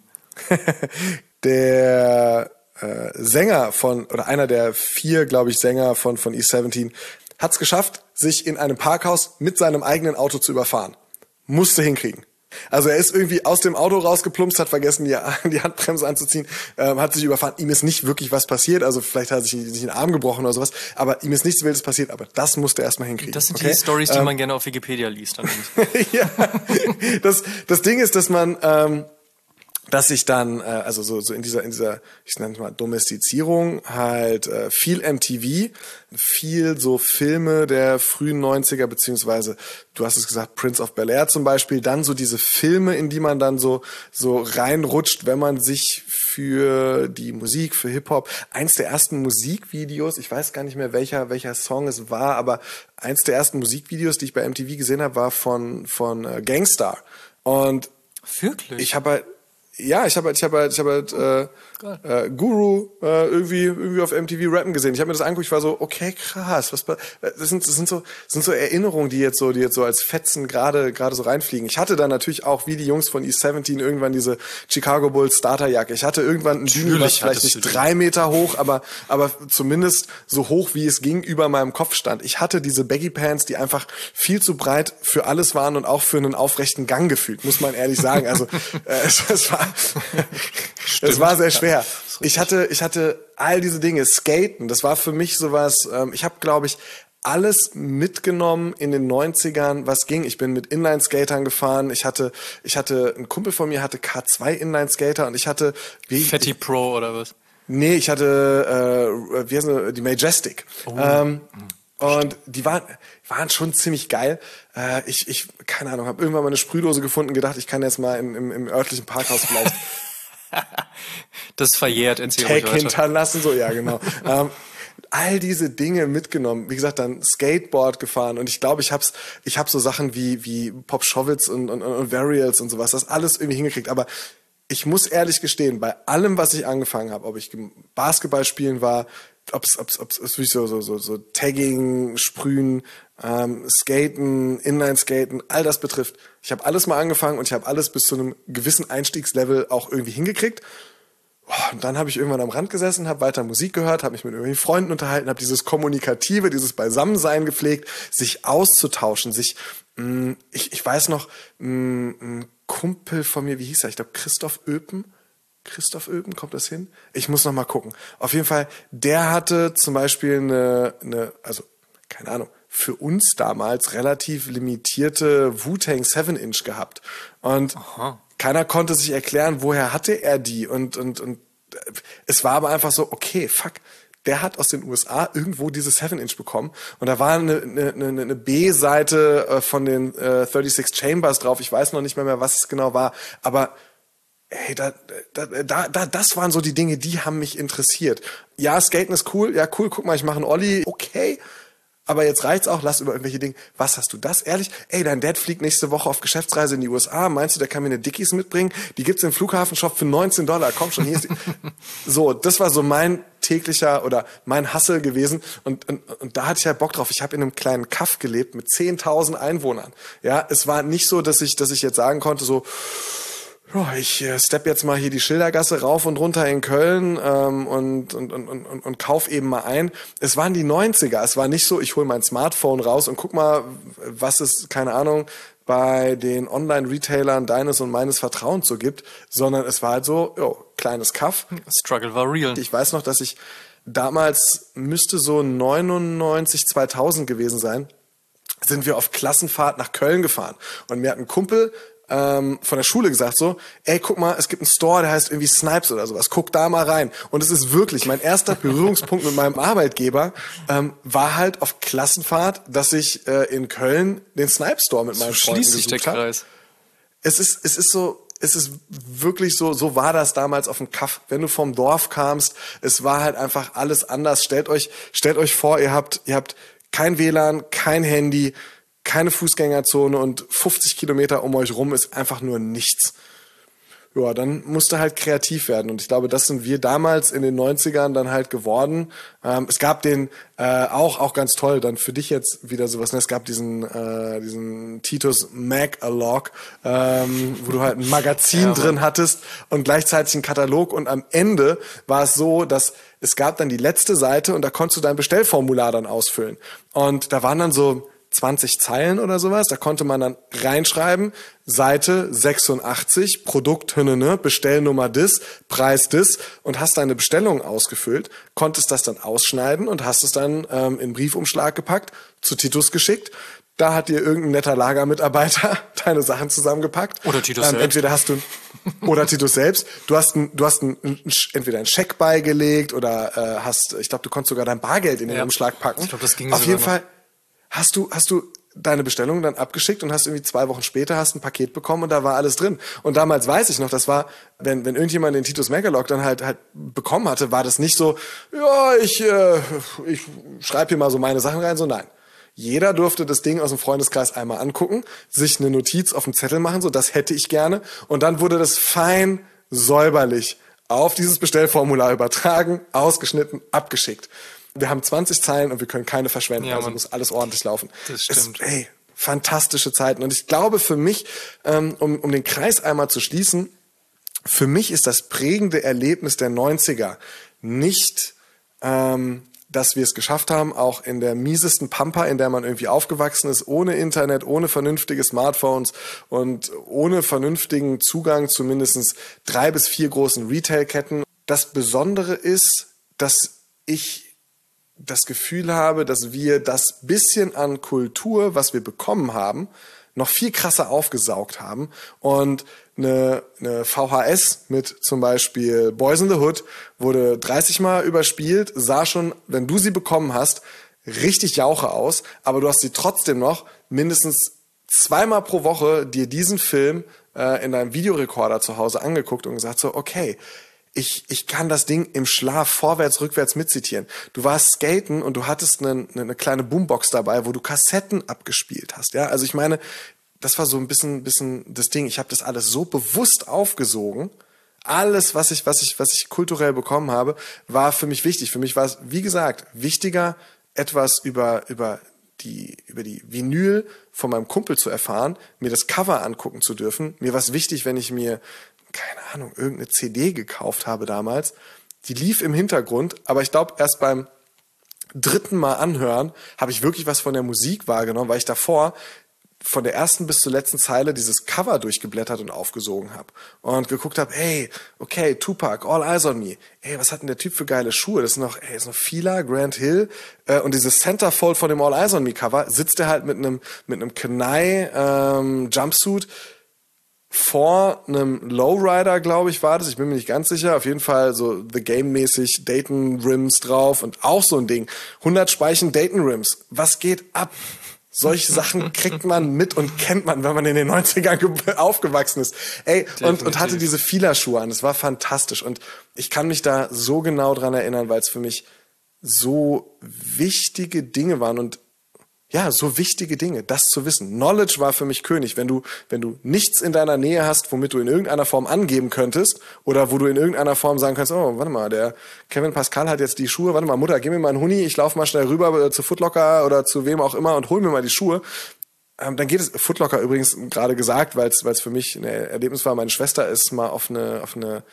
Der Sänger oder einer der 4, glaube ich, Sänger von East 17 hat es geschafft, sich in einem Parkhaus mit seinem eigenen Auto zu überfahren. Musste hinkriegen. Also er ist irgendwie aus dem Auto rausgeplumpst, hat vergessen, die Handbremse anzuziehen, hat sich überfahren. Ihm ist nicht wirklich was passiert, also vielleicht hat er sich den Arm gebrochen oder sowas, aber ihm ist nichts Wildes passiert, aber das musste er erstmal hinkriegen. Das sind die Stories, die man gerne auf Wikipedia liest. Ja, das Ding ist, dass man dass ich dann, also so in dieser, ich nenne es mal Domestizierung, halt viel MTV, viel so Filme der frühen 90er, beziehungsweise, du hast es gesagt, Prince of Bel-Air zum Beispiel, dann so diese Filme, in die man dann so reinrutscht, wenn man sich für die Musik, für Hip-Hop, eins der ersten Musikvideos, ich weiß gar nicht mehr, welcher Song es war, aber eins der ersten Musikvideos, die ich bei MTV gesehen habe, war von Gangstar. Und wirklich? Ich habe halt Guru irgendwie auf MTV rappen gesehen. Ich habe mir das angeguckt, ich war so, okay, krass, das sind so Erinnerungen, die jetzt so als Fetzen gerade so reinfliegen. Ich hatte dann natürlich auch wie die Jungs von East 17 irgendwann diese Chicago Bulls Starterjacke. Ich hatte irgendwann ein Beanie, was vielleicht nicht 3 Meter hoch, aber zumindest so hoch wie es ging über meinem Kopf stand. Ich hatte diese Baggy Pants, die einfach viel zu breit für alles waren und auch für einen aufrechten Gang gefühlt, muss man ehrlich sagen. Also es war sehr schwer. Ich hatte all diese Dinge, Skaten, das war für mich sowas, ich habe, glaube ich, alles mitgenommen in den 90ern, was ging. Ich bin mit Inline-Skatern gefahren. Ich hatte, ein Kumpel von mir hatte K2 Inline-Skater und ich hatte... Fatty Pro oder was? Nee, ich hatte, die Majestic. Und die waren schon ziemlich geil. Ich keine Ahnung, habe irgendwann mal eine Sprühdose gefunden, gedacht, ich kann jetzt mal im örtlichen Parkhaus vielleicht Das verjährt, erzähl Tag ruhig weiter. hinterlassen, so, ja, genau. All diese Dinge mitgenommen. Wie gesagt, dann Skateboard gefahren und ich glaube, ich hab so Sachen wie Pop Showitz und Varials und sowas, das alles irgendwie hingekriegt. Aber ich muss ehrlich gestehen, bei allem, was ich angefangen habe, ob ich Basketball spielen war, ob es wirklich so Tagging, Sprühen, Skaten, Inline-Skaten, all das betrifft. Ich habe alles mal angefangen und ich habe alles bis zu einem gewissen Einstiegslevel auch irgendwie hingekriegt. Und dann habe ich irgendwann am Rand gesessen, habe weiter Musik gehört, habe mich mit irgendwelchen Freunden unterhalten, habe dieses Kommunikative, dieses Beisammensein gepflegt, sich auszutauschen, ich weiß noch, ein Kumpel von mir, wie hieß er? Ich glaube Christoph Öpen, kommt das hin? Ich muss noch mal gucken. Auf jeden Fall, der hatte zum Beispiel also keine Ahnung, für uns damals relativ limitierte Wu-Tang 7-Inch gehabt. Und keiner konnte sich erklären, woher hatte er die. Und es war aber einfach so, okay, fuck, der hat aus den USA irgendwo diese 7-Inch bekommen. Und da war eine B-Seite von den 36 Chambers drauf. Ich weiß noch nicht mehr, was es genau war. Aber hey, das waren so die Dinge, die haben mich interessiert. Ja, Skaten ist cool. Ja, cool, guck mal, ich mache einen Ollie. Okay. Aber jetzt reicht's auch, lass über irgendwelche Dinge. Was hast du das? Ehrlich? Ey, dein Dad fliegt nächste Woche auf Geschäftsreise in die USA. Meinst du, der kann mir eine Dickies mitbringen? Die gibt's im Flughafenshop für $19. Komm schon, hier ist die. So, das war so mein täglicher oder mein Hustle gewesen. Und da hatte ich ja Bock drauf. Ich habe in einem kleinen Kaff gelebt mit 10.000 Einwohnern. Ja, es war nicht so, dass ich jetzt sagen konnte, so, ich stepp jetzt mal hier die Schildergasse rauf und runter in Köln und kauf eben mal ein. Es waren die 90er. Es war nicht so, ich hole mein Smartphone raus und guck mal, was es, keine Ahnung, bei den Online-Retailern deines und meines Vertrauens so gibt, sondern es war halt so, kleines Kaff. Struggle war real. Ich weiß noch, dass ich damals, müsste so 99, 2000 gewesen sein, sind wir auf Klassenfahrt nach Köln gefahren. Und mir hat ein Kumpel von der Schule gesagt so, ey, guck mal, es gibt einen Store, der heißt irgendwie Snipes oder sowas, guck da mal rein. Und es ist wirklich, mein erster Berührungspunkt mit meinem Arbeitgeber war halt auf Klassenfahrt, dass ich in Köln den Snipes Store mit meinen Freunden Schließt sich der gesucht habe. Kreis. Es ist wirklich so war das damals auf dem Kaff. Wenn du vom Dorf kamst, es war halt einfach alles anders. Stellt euch vor, ihr habt kein WLAN, kein Handy, keine Fußgängerzone und 50 Kilometer um euch rum ist einfach nur nichts. Ja, dann musste halt kreativ werden. Und ich glaube, das sind wir damals in den 90ern dann halt geworden. Es gab den auch ganz toll, dann für dich jetzt wieder sowas. Ne? Es gab diesen Titus Mag-A-Log, wo du halt ein Magazin drin hattest und gleichzeitig einen Katalog. Und am Ende war es so, dass es gab dann die letzte Seite und da konntest du dein Bestellformular dann ausfüllen. Und da waren dann so 20 Zeilen oder sowas, da konnte man dann reinschreiben, Seite 86, Produkt, Bestellnummer dis, Preis dis und hast deine Bestellung ausgefüllt, konntest das dann ausschneiden und hast es dann in einen Briefumschlag gepackt, zu Titus geschickt. Da hat dir irgendein netter Lagermitarbeiter deine Sachen zusammengepackt. Oder Titus selbst. Entweder hast du, oder Titus selbst. Du hast entweder einen Scheck beigelegt oder ich glaube, du konntest sogar dein Bargeld in den Umschlag packen. Ich glaube, das ging auf jeden noch. Fall. Hast du deine Bestellung dann abgeschickt und hast irgendwie 2 Wochen später hast ein Paket bekommen und da war alles drin. Und damals weiß ich noch, das war, wenn irgendjemand den Titus Mag-A-Log dann halt bekommen hatte, war das nicht so, ja, ich schreibe hier mal so meine Sachen rein, so nein. Jeder durfte das Ding aus dem Freundeskreis einmal angucken, sich eine Notiz auf dem Zettel machen, so das hätte ich gerne. Und dann wurde das fein säuberlich auf dieses Bestellformular übertragen, ausgeschnitten, abgeschickt. Wir haben 20 Zeilen und wir können keine verschwenden, Ja, also Mann. muss alles ordentlich laufen. Das stimmt. Fantastische Zeiten. Und ich glaube für mich, um den Kreis einmal zu schließen, für mich ist das prägende Erlebnis der 90er nicht, dass wir es geschafft haben, auch in der miesesten Pampa, in der man irgendwie aufgewachsen ist, ohne Internet, ohne vernünftige Smartphones und ohne vernünftigen Zugang zu mindestens 3 bis 4 großen Retailketten. Das Besondere ist, dass ich das Gefühl habe, dass wir das bisschen an Kultur, was wir bekommen haben, noch viel krasser aufgesaugt haben. Und eine VHS mit zum Beispiel Boys in the Hood wurde 30 Mal überspielt, sah schon, wenn du sie bekommen hast, richtig Jauche aus, aber du hast sie trotzdem noch mindestens 2 Mal pro Woche dir diesen Film in deinem Videorekorder zu Hause angeguckt und gesagt so, okay, ich kann das Ding im Schlaf vorwärts, rückwärts mitzitieren. Du warst skaten und du hattest eine kleine Boombox dabei, wo du Kassetten abgespielt hast. Ja, also ich meine, das war so ein bisschen das Ding. Ich habe das alles so bewusst aufgesogen. Alles, was ich kulturell bekommen habe, war für mich wichtig. Für mich war es, wie gesagt, wichtiger, etwas über die Vinyl von meinem Kumpel zu erfahren, mir das Cover angucken zu dürfen. Mir war es wichtig, wenn ich mir, keine Ahnung, irgendeine CD gekauft habe damals. Die lief im Hintergrund, aber ich glaube, erst beim dritten Mal anhören habe ich wirklich was von der Musik wahrgenommen, weil ich davor von der ersten bis zur letzten Zeile dieses Cover durchgeblättert und aufgesogen habe und geguckt habe, ey, okay, Tupac, All Eyes on Me, ey, was hat denn der Typ für geile Schuhe? Das ist noch Fila, Grant Hill und dieses Centerfold von dem All Eyes on Me Cover sitzt er halt mit einem Kanai Jumpsuit vor einem Lowrider, glaube ich, war das. Ich bin mir nicht ganz sicher. Auf jeden Fall so The Game-mäßig Dayton Rims drauf und auch so ein Ding. 100 Speichen Dayton Rims. Was geht ab? Solche Sachen kriegt man mit und kennt man, wenn man in den 90ern aufgewachsen ist. Ey, und hatte diese Fila-Schuhe an. Das war fantastisch. Und ich kann mich da so genau dran erinnern, weil es für mich so wichtige Dinge waren und ja, so wichtige Dinge, das zu wissen. Knowledge war für mich König. Wenn du nichts in deiner Nähe hast, womit du in irgendeiner Form angeben könntest oder wo du in irgendeiner Form sagen kannst, oh, warte mal, der Kevin Pascal hat jetzt die Schuhe, warte mal, Mutter, gib mir mal einen Huni, ich laufe mal schnell rüber zu Foot Locker oder zu wem auch immer und hol mir mal die Schuhe. Dann geht es, Foot Locker übrigens gerade gesagt, weil es für mich ein Erlebnis war, meine Schwester ist mal auf eine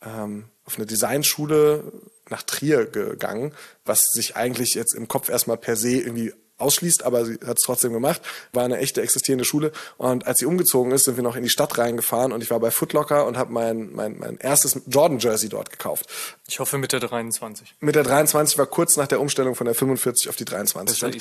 Designschule nach Trier gegangen, was sich eigentlich jetzt im Kopf erstmal per se irgendwie ausschließt, aber sie hat es trotzdem gemacht, war eine echte existierende Schule und als sie umgezogen ist, sind wir noch in die Stadt reingefahren und ich war bei Foot Locker und habe mein erstes Jordan-Jersey dort gekauft. Ich hoffe mit der 23. Mit der 23 war kurz nach der Umstellung von der 45 auf die 23.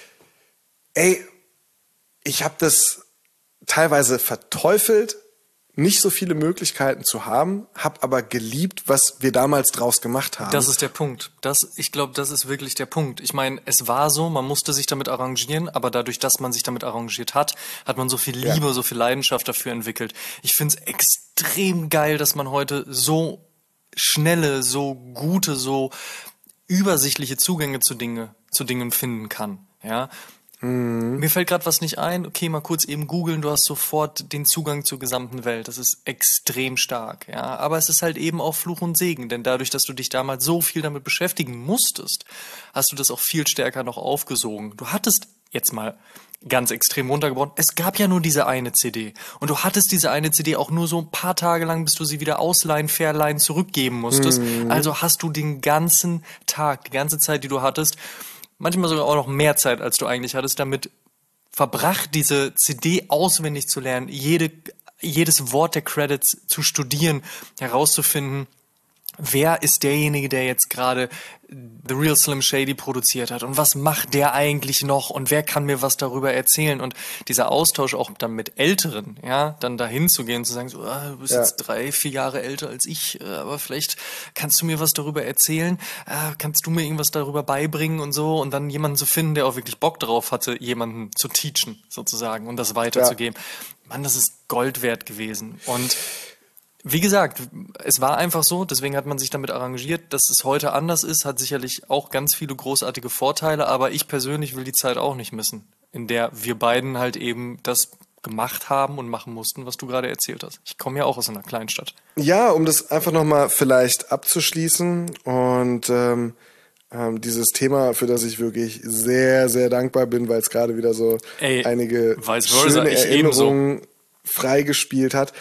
Ey, ich habe das teilweise verteufelt, nicht so viele Möglichkeiten zu haben, habe aber geliebt, was wir damals draus gemacht haben. Das ist der Punkt. Ich glaube, das ist wirklich der Punkt. Ich meine, es war so, man musste sich damit arrangieren, aber dadurch, dass man sich damit arrangiert hat, hat man so viel Liebe, so viel Leidenschaft dafür entwickelt. Ich finde es extrem geil, dass man heute so schnelle, so gute, so übersichtliche Zugänge zu Dingen finden kann. Ja. Mir fällt gerade was nicht ein. Okay, mal kurz eben googeln. Du hast sofort den Zugang zur gesamten Welt. Das ist extrem stark. Ja, aber es ist halt eben auch Fluch und Segen, denn dadurch, dass du dich damals so viel damit beschäftigen musstest, hast du das auch viel stärker noch aufgesogen. Du hattest jetzt mal ganz extrem runtergebrochen. Es gab ja nur diese eine CD und du hattest diese eine CD auch nur so ein paar Tage lang, bis du sie wieder ausleihen, verleihen, zurückgeben musstest. Also hast du den ganzen Tag, die ganze Zeit, die du hattest, manchmal sogar auch noch mehr Zeit, als du eigentlich hattest, damit verbracht, diese CD auswendig zu lernen, jedes Wort der Credits zu studieren, herauszufinden, wer ist derjenige, der jetzt gerade The Real Slim Shady produziert hat und was macht der eigentlich noch und wer kann mir was darüber erzählen und dieser Austausch auch dann mit Älteren, ja, dann dahin zu gehen und zu sagen, so, du bist jetzt 3-4 Jahre älter als ich, aber vielleicht kannst du mir was darüber erzählen, kannst du mir irgendwas darüber beibringen und so und dann jemanden zu finden, der auch wirklich Bock drauf hatte, jemanden zu teachen sozusagen und das weiterzugeben. Mann, das ist Gold wert gewesen und wie gesagt, es war einfach so, deswegen hat man sich damit arrangiert, dass es heute anders ist, hat sicherlich auch ganz viele großartige Vorteile, aber ich persönlich will die Zeit auch nicht missen, in der wir beiden halt eben das gemacht haben und machen mussten, was du gerade erzählt hast. Ich komme ja auch aus einer Kleinstadt. Ja, um das einfach nochmal vielleicht abzuschließen und dieses Thema, für das ich wirklich sehr, sehr dankbar bin, weil es gerade wieder so einige schöne Erinnerungen freigespielt hat.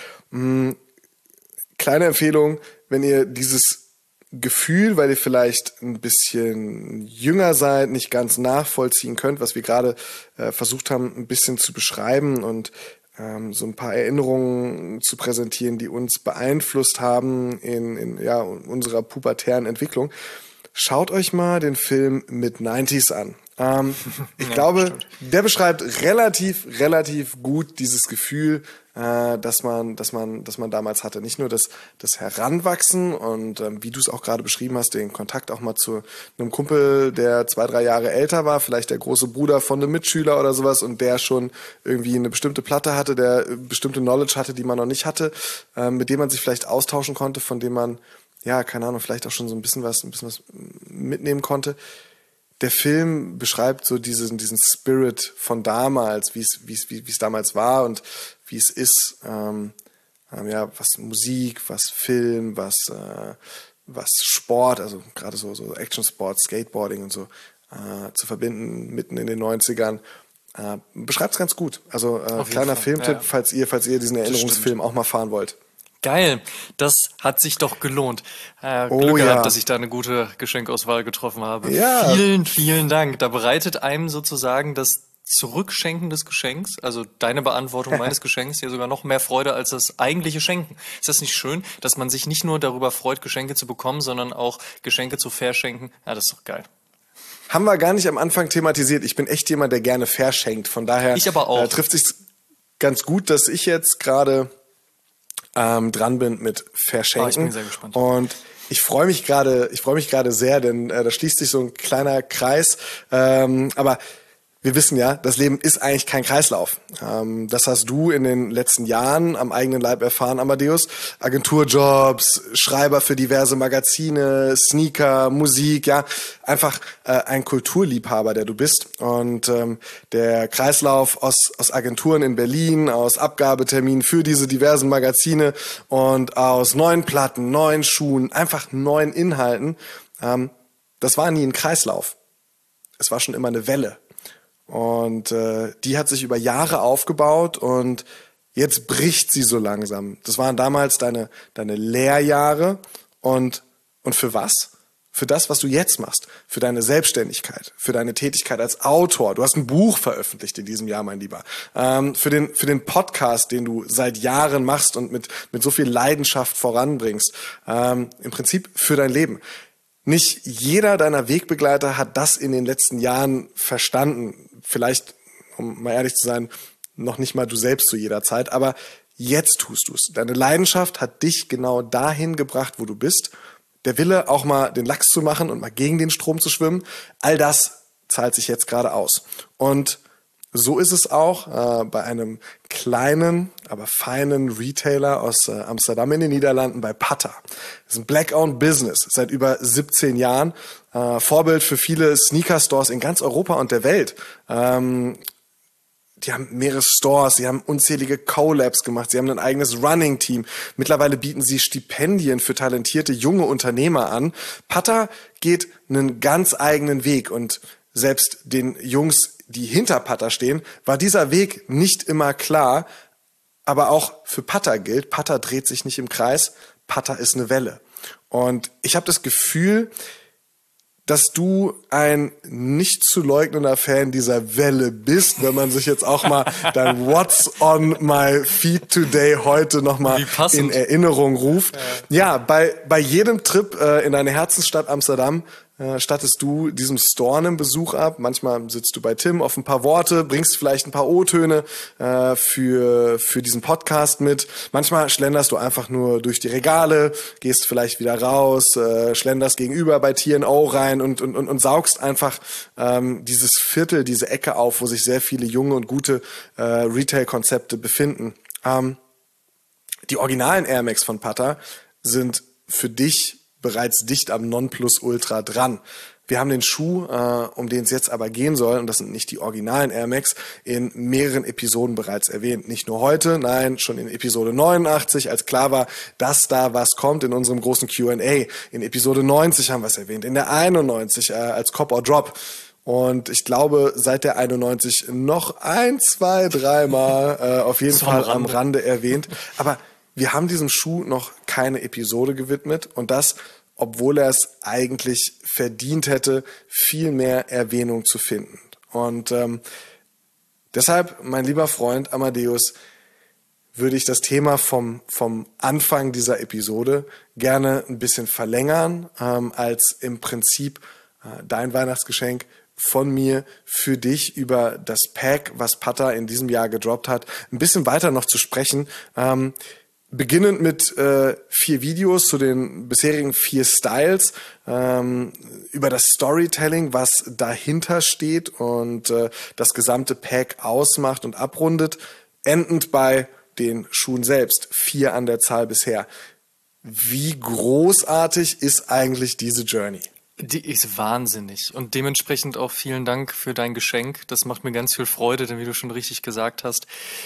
Kleine Empfehlung, wenn ihr dieses Gefühl, weil ihr vielleicht ein bisschen jünger seid, nicht ganz nachvollziehen könnt, was wir gerade versucht haben, ein bisschen zu beschreiben und so ein paar Erinnerungen zu präsentieren, die uns beeinflusst haben in unserer pubertären Entwicklung. schaut euch mal den Film Mid-90s an. Ich glaube, der beschreibt relativ gut dieses Gefühl, dass man damals hatte. Nicht nur das Heranwachsen und wie du es auch gerade beschrieben hast, den Kontakt auch mal zu einem Kumpel, der 2-3 Jahre älter war, vielleicht der große Bruder von einem Mitschüler oder sowas und der schon irgendwie eine bestimmte Platte hatte, der bestimmte Knowledge hatte, die man noch nicht hatte, mit dem man sich vielleicht austauschen konnte, von dem man, ja, keine Ahnung, vielleicht auch schon so ein bisschen was mitnehmen konnte. Der Film beschreibt so diesen Spirit von damals, wie es damals war und wie es ist, was Musik, was Film, was Sport, also gerade so Action-Sport, Skateboarding und so zu verbinden mitten in den 90ern. Beschreibt es ganz gut. Also kleiner Filmtipp, ja. falls ihr diesen Erinnerungsfilm auch mal fahren wollt. Geil, das hat sich doch gelohnt. Glück gehabt, dass ich da eine gute Geschenkauswahl getroffen habe. Ja. Vielen Dank. Da bereitet einem sozusagen das Zurückschenken des Geschenks, also deine Beantwortung meines Geschenks, hier sogar noch mehr Freude als das eigentliche Schenken. Ist das nicht schön, dass man sich nicht nur darüber freut, Geschenke zu bekommen, sondern auch Geschenke zu verschenken? Ja, das ist doch geil. Haben wir gar nicht am Anfang thematisiert. Ich bin echt jemand, der gerne verschenkt. Von daher ich aber auch. Trifft sich ganz gut, dass ich jetzt gerade dran bin mit Verschenken. Ich bin sehr gespannt. Und ich freue mich gerade sehr, denn da schließt sich so ein kleiner Kreis. Aber wir wissen ja, das Leben ist eigentlich kein Kreislauf. Das hast du in den letzten Jahren am eigenen Leib erfahren, Amadeus. Agenturjobs, Schreiber für diverse Magazine, Sneaker, Musik, ja, einfach ein Kulturliebhaber, der du bist. Und der Kreislauf aus Agenturen in Berlin, aus Abgabeterminen für diese diversen Magazine und aus neuen Platten, neuen Schuhen, einfach neuen Inhalten, das war nie ein Kreislauf. Es war schon immer eine Welle. Und die hat sich über Jahre aufgebaut und jetzt bricht sie so langsam. Das waren damals deine Lehrjahre und für was? Für das, was du jetzt machst, für deine Selbstständigkeit, für deine Tätigkeit als Autor. Du hast ein Buch veröffentlicht in diesem Jahr, mein Lieber. Für den Podcast, den du seit Jahren machst und mit so viel Leidenschaft voranbringst. Im Prinzip für dein Leben. Nicht jeder deiner Wegbegleiter hat das in den letzten Jahren verstanden. Vielleicht, um mal ehrlich zu sein, noch nicht mal du selbst zu jeder Zeit, aber jetzt tust du es. Deine Leidenschaft hat dich genau dahin gebracht, wo du bist. Der Wille, auch mal den Lachs zu machen und mal gegen den Strom zu schwimmen, all das zahlt sich jetzt gerade aus. Und so ist es auch bei einem kleinen, aber feinen Retailer aus Amsterdam in den Niederlanden, bei Patta. Das ist ein Black-owned Business seit über 17 Jahren. Vorbild für viele Sneaker-Stores in ganz Europa und der Welt. Die haben mehrere Stores, sie haben unzählige Collabs gemacht, sie haben ein eigenes Running-Team. Mittlerweile bieten sie Stipendien für talentierte junge Unternehmer an. Patta geht einen ganz eigenen Weg und selbst den Jungs, die hinter Patta stehen, war dieser Weg nicht immer klar. Aber auch für Patta gilt, Patta dreht sich nicht im Kreis, Patta ist eine Welle. Und ich habe das Gefühl, dass du ein nicht zu leugnender Fan dieser Welle bist, wenn man sich jetzt auch mal dein What's on my feed today heute nochmal in Erinnerung ruft. Ja, bei jedem Trip in deine Herzensstadt Amsterdam stattest du diesem Store einen Besuch ab. Manchmal sitzt du bei Tim auf ein paar Worte, bringst vielleicht ein paar O-Töne für diesen Podcast mit. Manchmal schlenderst du einfach nur durch die Regale, gehst vielleicht wieder raus, schlenderst gegenüber bei T&O rein und saugst einfach dieses Viertel, diese Ecke auf, wo sich sehr viele junge und gute Retail-Konzepte befinden. Die originalen Air Max von Patta sind für dich bereits dicht am Nonplusultra dran. Wir haben den Schuh, um den es jetzt aber gehen soll, und das sind nicht die originalen Air Max, in mehreren Episoden bereits erwähnt. Nicht nur heute, nein, schon in Episode 89, als klar war, dass da was kommt in unserem großen Q&A. In Episode 90 haben wir es erwähnt, in der 91 als Cop or Drop. Und ich glaube, seit der 91 noch 1, 2, 3 Mal auf jeden Fall am Rande erwähnt. Aber wir haben diesem Schuh noch keine Episode gewidmet und das, obwohl er es eigentlich verdient hätte, viel mehr Erwähnung zu finden. Und deshalb, mein lieber Freund Amadeus, würde ich das Thema vom Anfang dieser Episode gerne ein bisschen verlängern, als im Prinzip dein Weihnachtsgeschenk von mir für dich über das Pack, was Pata in diesem Jahr gedroppt hat, ein bisschen weiter noch zu sprechen. Beginnend mit 4 Videos zu den bisherigen 4 Styles, über das Storytelling, was dahinter steht und das gesamte Pack ausmacht und abrundet, endend bei den Schuhen selbst, 4 an der Zahl bisher. Wie großartig ist eigentlich diese Journey? Die ist wahnsinnig und dementsprechend auch vielen Dank für dein Geschenk. Das macht mir ganz viel Freude, denn wie du schon richtig gesagt hast,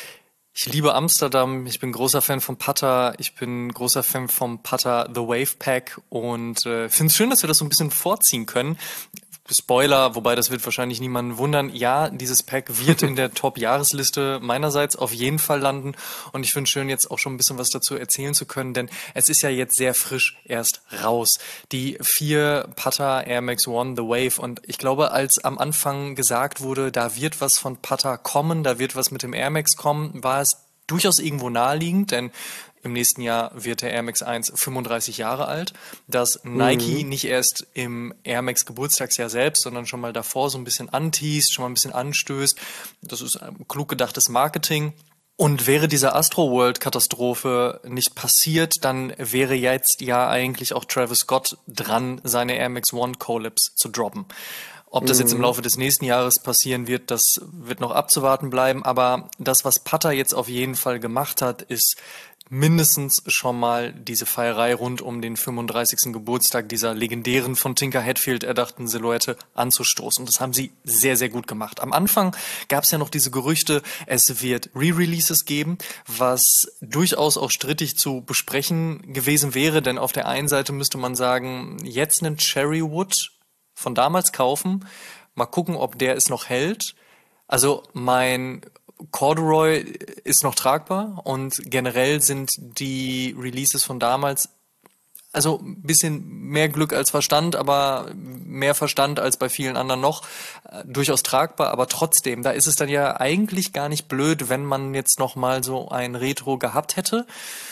ich liebe Amsterdam, ich bin großer Fan von Pata, ich bin großer Fan vom Pata The Wave Pack und finde es schön, dass wir das so ein bisschen vorziehen können. Spoiler, wobei das wird wahrscheinlich niemanden wundern. Ja, dieses Pack wird in der Top-Jahresliste meinerseits auf jeden Fall landen. Und ich finde schön, jetzt auch schon ein bisschen was dazu erzählen zu können, denn es ist ja jetzt sehr frisch erst raus. Die 4 Pata Air Max One The Wave. Und ich glaube, als am Anfang gesagt wurde, da wird was von Pata kommen, da wird was mit dem Air Max kommen, war es durchaus irgendwo naheliegend, denn im nächsten Jahr wird der Air Max 1 35 Jahre alt, dass Nike nicht erst im Air Max Geburtstagsjahr selbst, sondern schon mal davor so ein bisschen anteast, schon mal ein bisschen anstößt. Das ist klug gedachtes Marketing. Und wäre diese Astroworld-Katastrophe nicht passiert, dann wäre jetzt ja eigentlich auch Travis Scott dran, seine Air Max One Collabs zu droppen. Ob das jetzt im Laufe des nächsten Jahres passieren wird, das wird noch abzuwarten bleiben. Aber das, was Pata jetzt auf jeden Fall gemacht hat, ist mindestens schon mal diese Feierei rund um den 35. Geburtstag dieser legendären von Tinker Hatfield erdachten Silhouette anzustoßen. Und das haben sie sehr, sehr gut gemacht. Am Anfang gab es ja noch diese Gerüchte, es wird Re-Releases geben, was durchaus auch strittig zu besprechen gewesen wäre, denn auf der einen Seite müsste man sagen, jetzt einen Cherrywood von damals kaufen, mal gucken, ob der es noch hält. Also mein Corduroy ist noch tragbar und generell sind die Releases von damals, also ein bisschen mehr Glück als Verstand, aber mehr Verstand als bei vielen anderen noch, durchaus tragbar, aber trotzdem, da ist es dann ja eigentlich gar nicht blöd, wenn man jetzt noch mal so ein Retro gehabt hätte.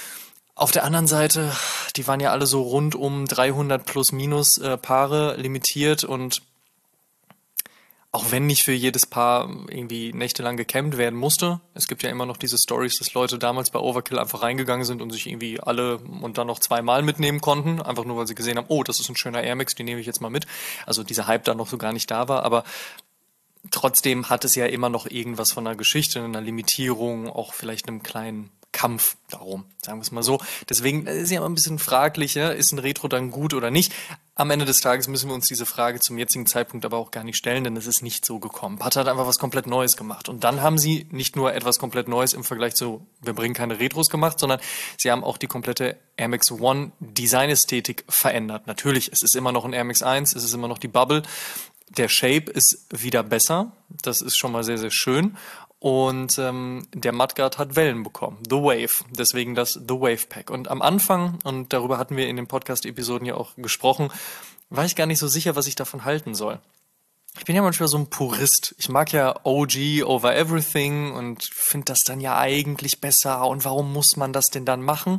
Auf der anderen Seite, die waren ja alle so rund um 300 plus minus Paare limitiert und auch wenn nicht für jedes Paar irgendwie nächtelang gecampt werden musste. Es gibt ja immer noch diese Stories, dass Leute damals bei Overkill einfach reingegangen sind und sich irgendwie alle und dann noch 2-mal mitnehmen konnten. Einfach nur, weil sie gesehen haben, oh, das ist ein schöner Air Max, den nehme ich jetzt mal mit. Also dieser Hype da noch so gar nicht da war. Aber trotzdem hat es ja immer noch irgendwas von einer Geschichte, einer Limitierung, auch vielleicht einem kleinen Kampf darum, sagen wir es mal so. Deswegen ist ja immer ein bisschen fraglich, ja, ist ein Retro dann gut oder nicht? Am Ende des Tages müssen wir uns diese Frage zum jetzigen Zeitpunkt aber auch gar nicht stellen, denn es ist nicht so gekommen. Pata hat einfach was komplett Neues gemacht. Und dann haben sie nicht nur etwas komplett Neues im Vergleich zu, wir bringen keine Retros gemacht, sondern sie haben auch die komplette Air Max One Designästhetik verändert. Natürlich, es ist immer noch ein Air Max 1, es ist immer noch die Bubble. Der Shape ist wieder besser. Das ist schon mal sehr, sehr schön. Und der Mudguard hat Wellen bekommen. The Wave. Deswegen das The Wave Pack. Und am Anfang, und darüber hatten wir in den Podcast-Episoden ja auch gesprochen, war ich gar nicht so sicher, was ich davon halten soll. Ich bin ja manchmal so ein Purist. Ich mag ja OG over everything und finde das dann ja eigentlich besser. Und warum muss man das denn dann machen?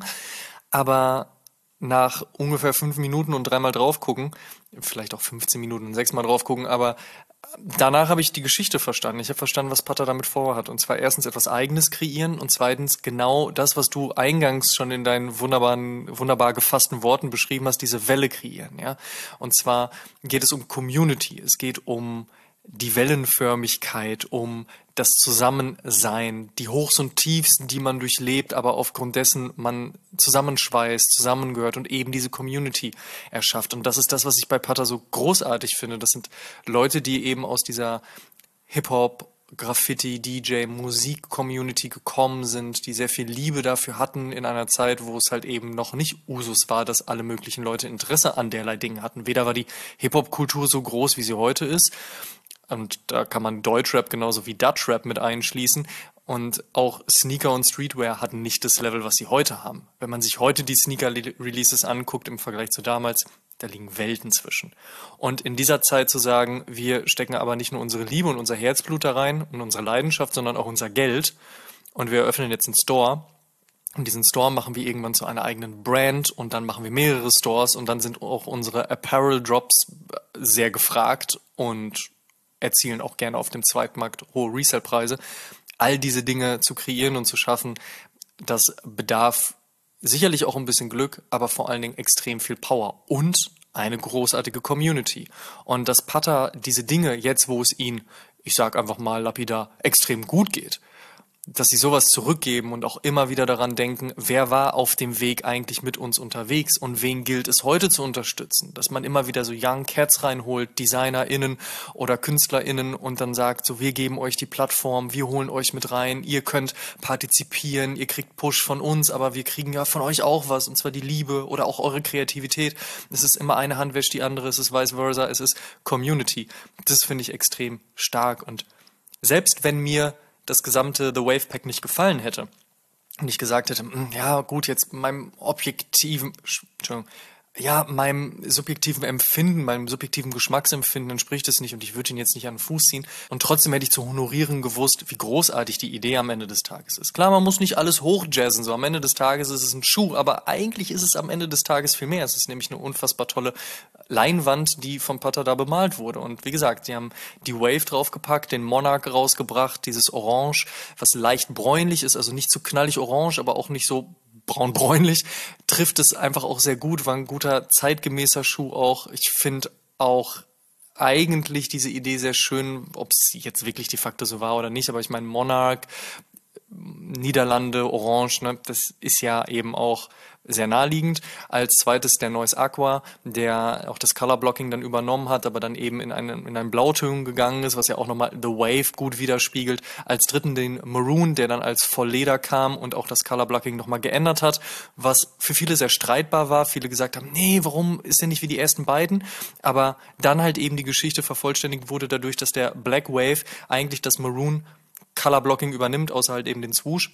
Aber nach ungefähr 5 Minuten und 3-mal drauf gucken, vielleicht auch 15 Minuten und 6-mal drauf gucken, aber danach habe ich die Geschichte verstanden. Ich habe verstanden, was Pata damit vorhat. Und zwar erstens etwas Eigenes kreieren und zweitens genau das, was du eingangs schon in deinen wunderbar gefassten Worten beschrieben hast, diese Welle kreieren. Ja? Und zwar geht es um Community. Es geht um die Wellenförmigkeit, um das Zusammensein, die Hochs und Tiefs, die man durchlebt, aber aufgrund dessen man zusammenschweißt, zusammengehört und eben diese Community erschafft. Und das ist das, was ich bei Pata so großartig finde. Das sind Leute, die eben aus dieser Hip-Hop, Graffiti, DJ, Musik-Community gekommen sind, die sehr viel Liebe dafür hatten in einer Zeit, wo es halt eben noch nicht Usus war, dass alle möglichen Leute Interesse an derlei Dingen hatten. Weder war die Hip-Hop-Kultur so groß, wie sie heute ist, und da kann man Deutschrap genauso wie Dutchrap mit einschließen. Und auch Sneaker und Streetwear hatten nicht das Level, was sie heute haben. Wenn man sich heute die Sneaker-Releases anguckt im Vergleich zu damals, da liegen Welten zwischen. Und in dieser Zeit zu sagen, wir stecken aber nicht nur unsere Liebe und unser Herzblut da rein und unsere Leidenschaft, sondern auch unser Geld und wir eröffnen jetzt einen Store, Und diesen Store machen wir irgendwann zu einer eigenen Brand und dann machen wir mehrere Stores und dann sind auch unsere Apparel-Drops sehr gefragt und erzielen auch gerne auf dem Zweitmarkt hohe Resale-Preise. All diese Dinge zu kreieren und zu schaffen, das bedarf sicherlich auch ein bisschen Glück, aber vor allen Dingen extrem viel Power und eine großartige Community. Und dass Pata diese Dinge jetzt, wo es ihnen, ich sag einfach mal lapidar, extrem gut geht, dass sie sowas zurückgeben und auch immer wieder daran denken, wer war auf dem Weg eigentlich mit uns unterwegs und wen gilt es heute zu unterstützen. Dass man immer wieder so Young Cats reinholt, DesignerInnen oder KünstlerInnen und dann sagt, so wir geben euch die Plattform, wir holen euch mit rein, ihr könnt partizipieren, ihr kriegt Push von uns, aber wir kriegen ja von euch auch was, und zwar die Liebe oder auch eure Kreativität. Es ist immer eine Hand wäscht die andere, es ist vice versa, es ist Community. Das finde ich extrem stark und selbst wenn mir das gesamte The Wave Pack nicht gefallen hätte und ich gesagt hätte, ja gut, jetzt meinem subjektiven Empfinden, meinem subjektiven Geschmacksempfinden entspricht es nicht und ich würde ihn jetzt nicht an den Fuß ziehen. Und trotzdem hätte ich zu honorieren gewusst, wie großartig die Idee am Ende des Tages ist. Klar, man muss nicht alles hochjazzen, so am Ende des Tages ist es ein Schuh, aber eigentlich ist es am Ende des Tages viel mehr. Es ist nämlich eine unfassbar tolle Leinwand, die vom Pata da bemalt wurde. Und wie gesagt, die haben die Wave draufgepackt, den Monarch rausgebracht, dieses Orange, was leicht bräunlich ist, also nicht zu knallig orange, aber auch nicht so braun-bräunlich, trifft es einfach auch sehr gut, war ein guter zeitgemäßer Schuh auch. Ich finde auch eigentlich diese Idee sehr schön, ob es jetzt wirklich de facto so war oder nicht, aber ich meine Monarch, Niederlande, Orange, ne, das ist ja eben auch sehr naheliegend. Als zweites der Noise Aqua, der auch das Color Blocking dann übernommen hat, aber dann eben in einen Blauton gegangen ist, was ja auch nochmal The Wave gut widerspiegelt. Als dritten den Maroon, der dann als Vollleder kam und auch das Color Blocking nochmal geändert hat, was für viele sehr streitbar war. Viele gesagt haben, nee, warum ist der nicht wie die ersten beiden? Aber dann halt eben die Geschichte vervollständigt wurde dadurch, dass der Black Wave eigentlich das Maroon Color Blocking übernimmt, außer halt eben den Swoosh.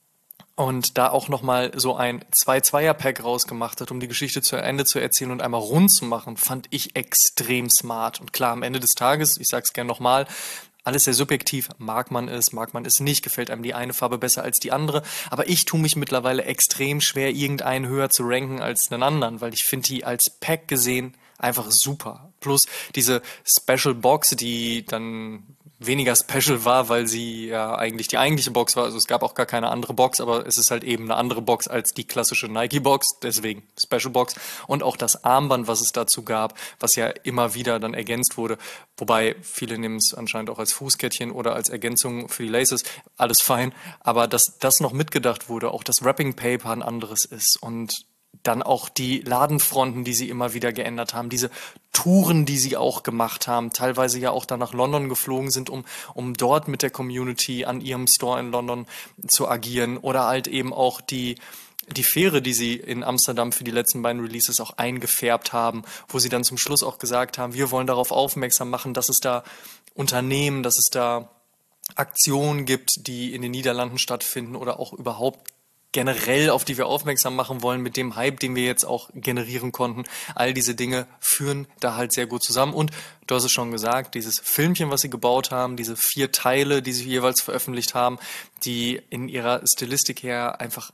Und da auch nochmal so ein 2-2er-Pack rausgemacht hat, um die Geschichte zu Ende zu erzählen und einmal rund zu machen, fand ich extrem smart. Und klar, am Ende des Tages, ich sag's gerne nochmal, alles sehr subjektiv, mag man es nicht, gefällt einem die eine Farbe besser als die andere. Aber ich tue mich mittlerweile extrem schwer, irgendeinen höher zu ranken als einen anderen, weil ich finde die als Pack gesehen einfach super. Plus diese Special Box, die dann weniger special war, weil sie ja eigentlich die eigentliche Box war. Also es gab auch gar keine andere Box, aber es ist halt eben eine andere Box als die klassische Nike-Box, deswegen Special Box. Und auch das Armband, was es dazu gab, was ja immer wieder dann ergänzt wurde, wobei viele nehmen es anscheinend auch als Fußkettchen oder als Ergänzung für die Laces, alles fein. Aber dass das noch mitgedacht wurde, auch das Wrapping Paper ein anderes ist und dann auch die Ladenfronten, die sie immer wieder geändert haben, diese Touren, die sie auch gemacht haben, teilweise ja auch dann nach London geflogen sind, um dort mit der Community an ihrem Store in London zu agieren oder halt eben auch die Fähre, die sie in Amsterdam für die letzten beiden Releases auch eingefärbt haben, wo sie dann zum Schluss auch gesagt haben, wir wollen darauf aufmerksam machen, dass es da Unternehmen, dass es da Aktionen gibt, die in den Niederlanden stattfinden oder auch überhaupt generell, auf die wir aufmerksam machen wollen, mit dem Hype, den wir jetzt auch generieren konnten. All diese Dinge führen da halt sehr gut zusammen. Und du hast es schon gesagt, dieses Filmchen, was sie gebaut haben, diese 4 Teile, die sie jeweils veröffentlicht haben, die in ihrer Stilistik her einfach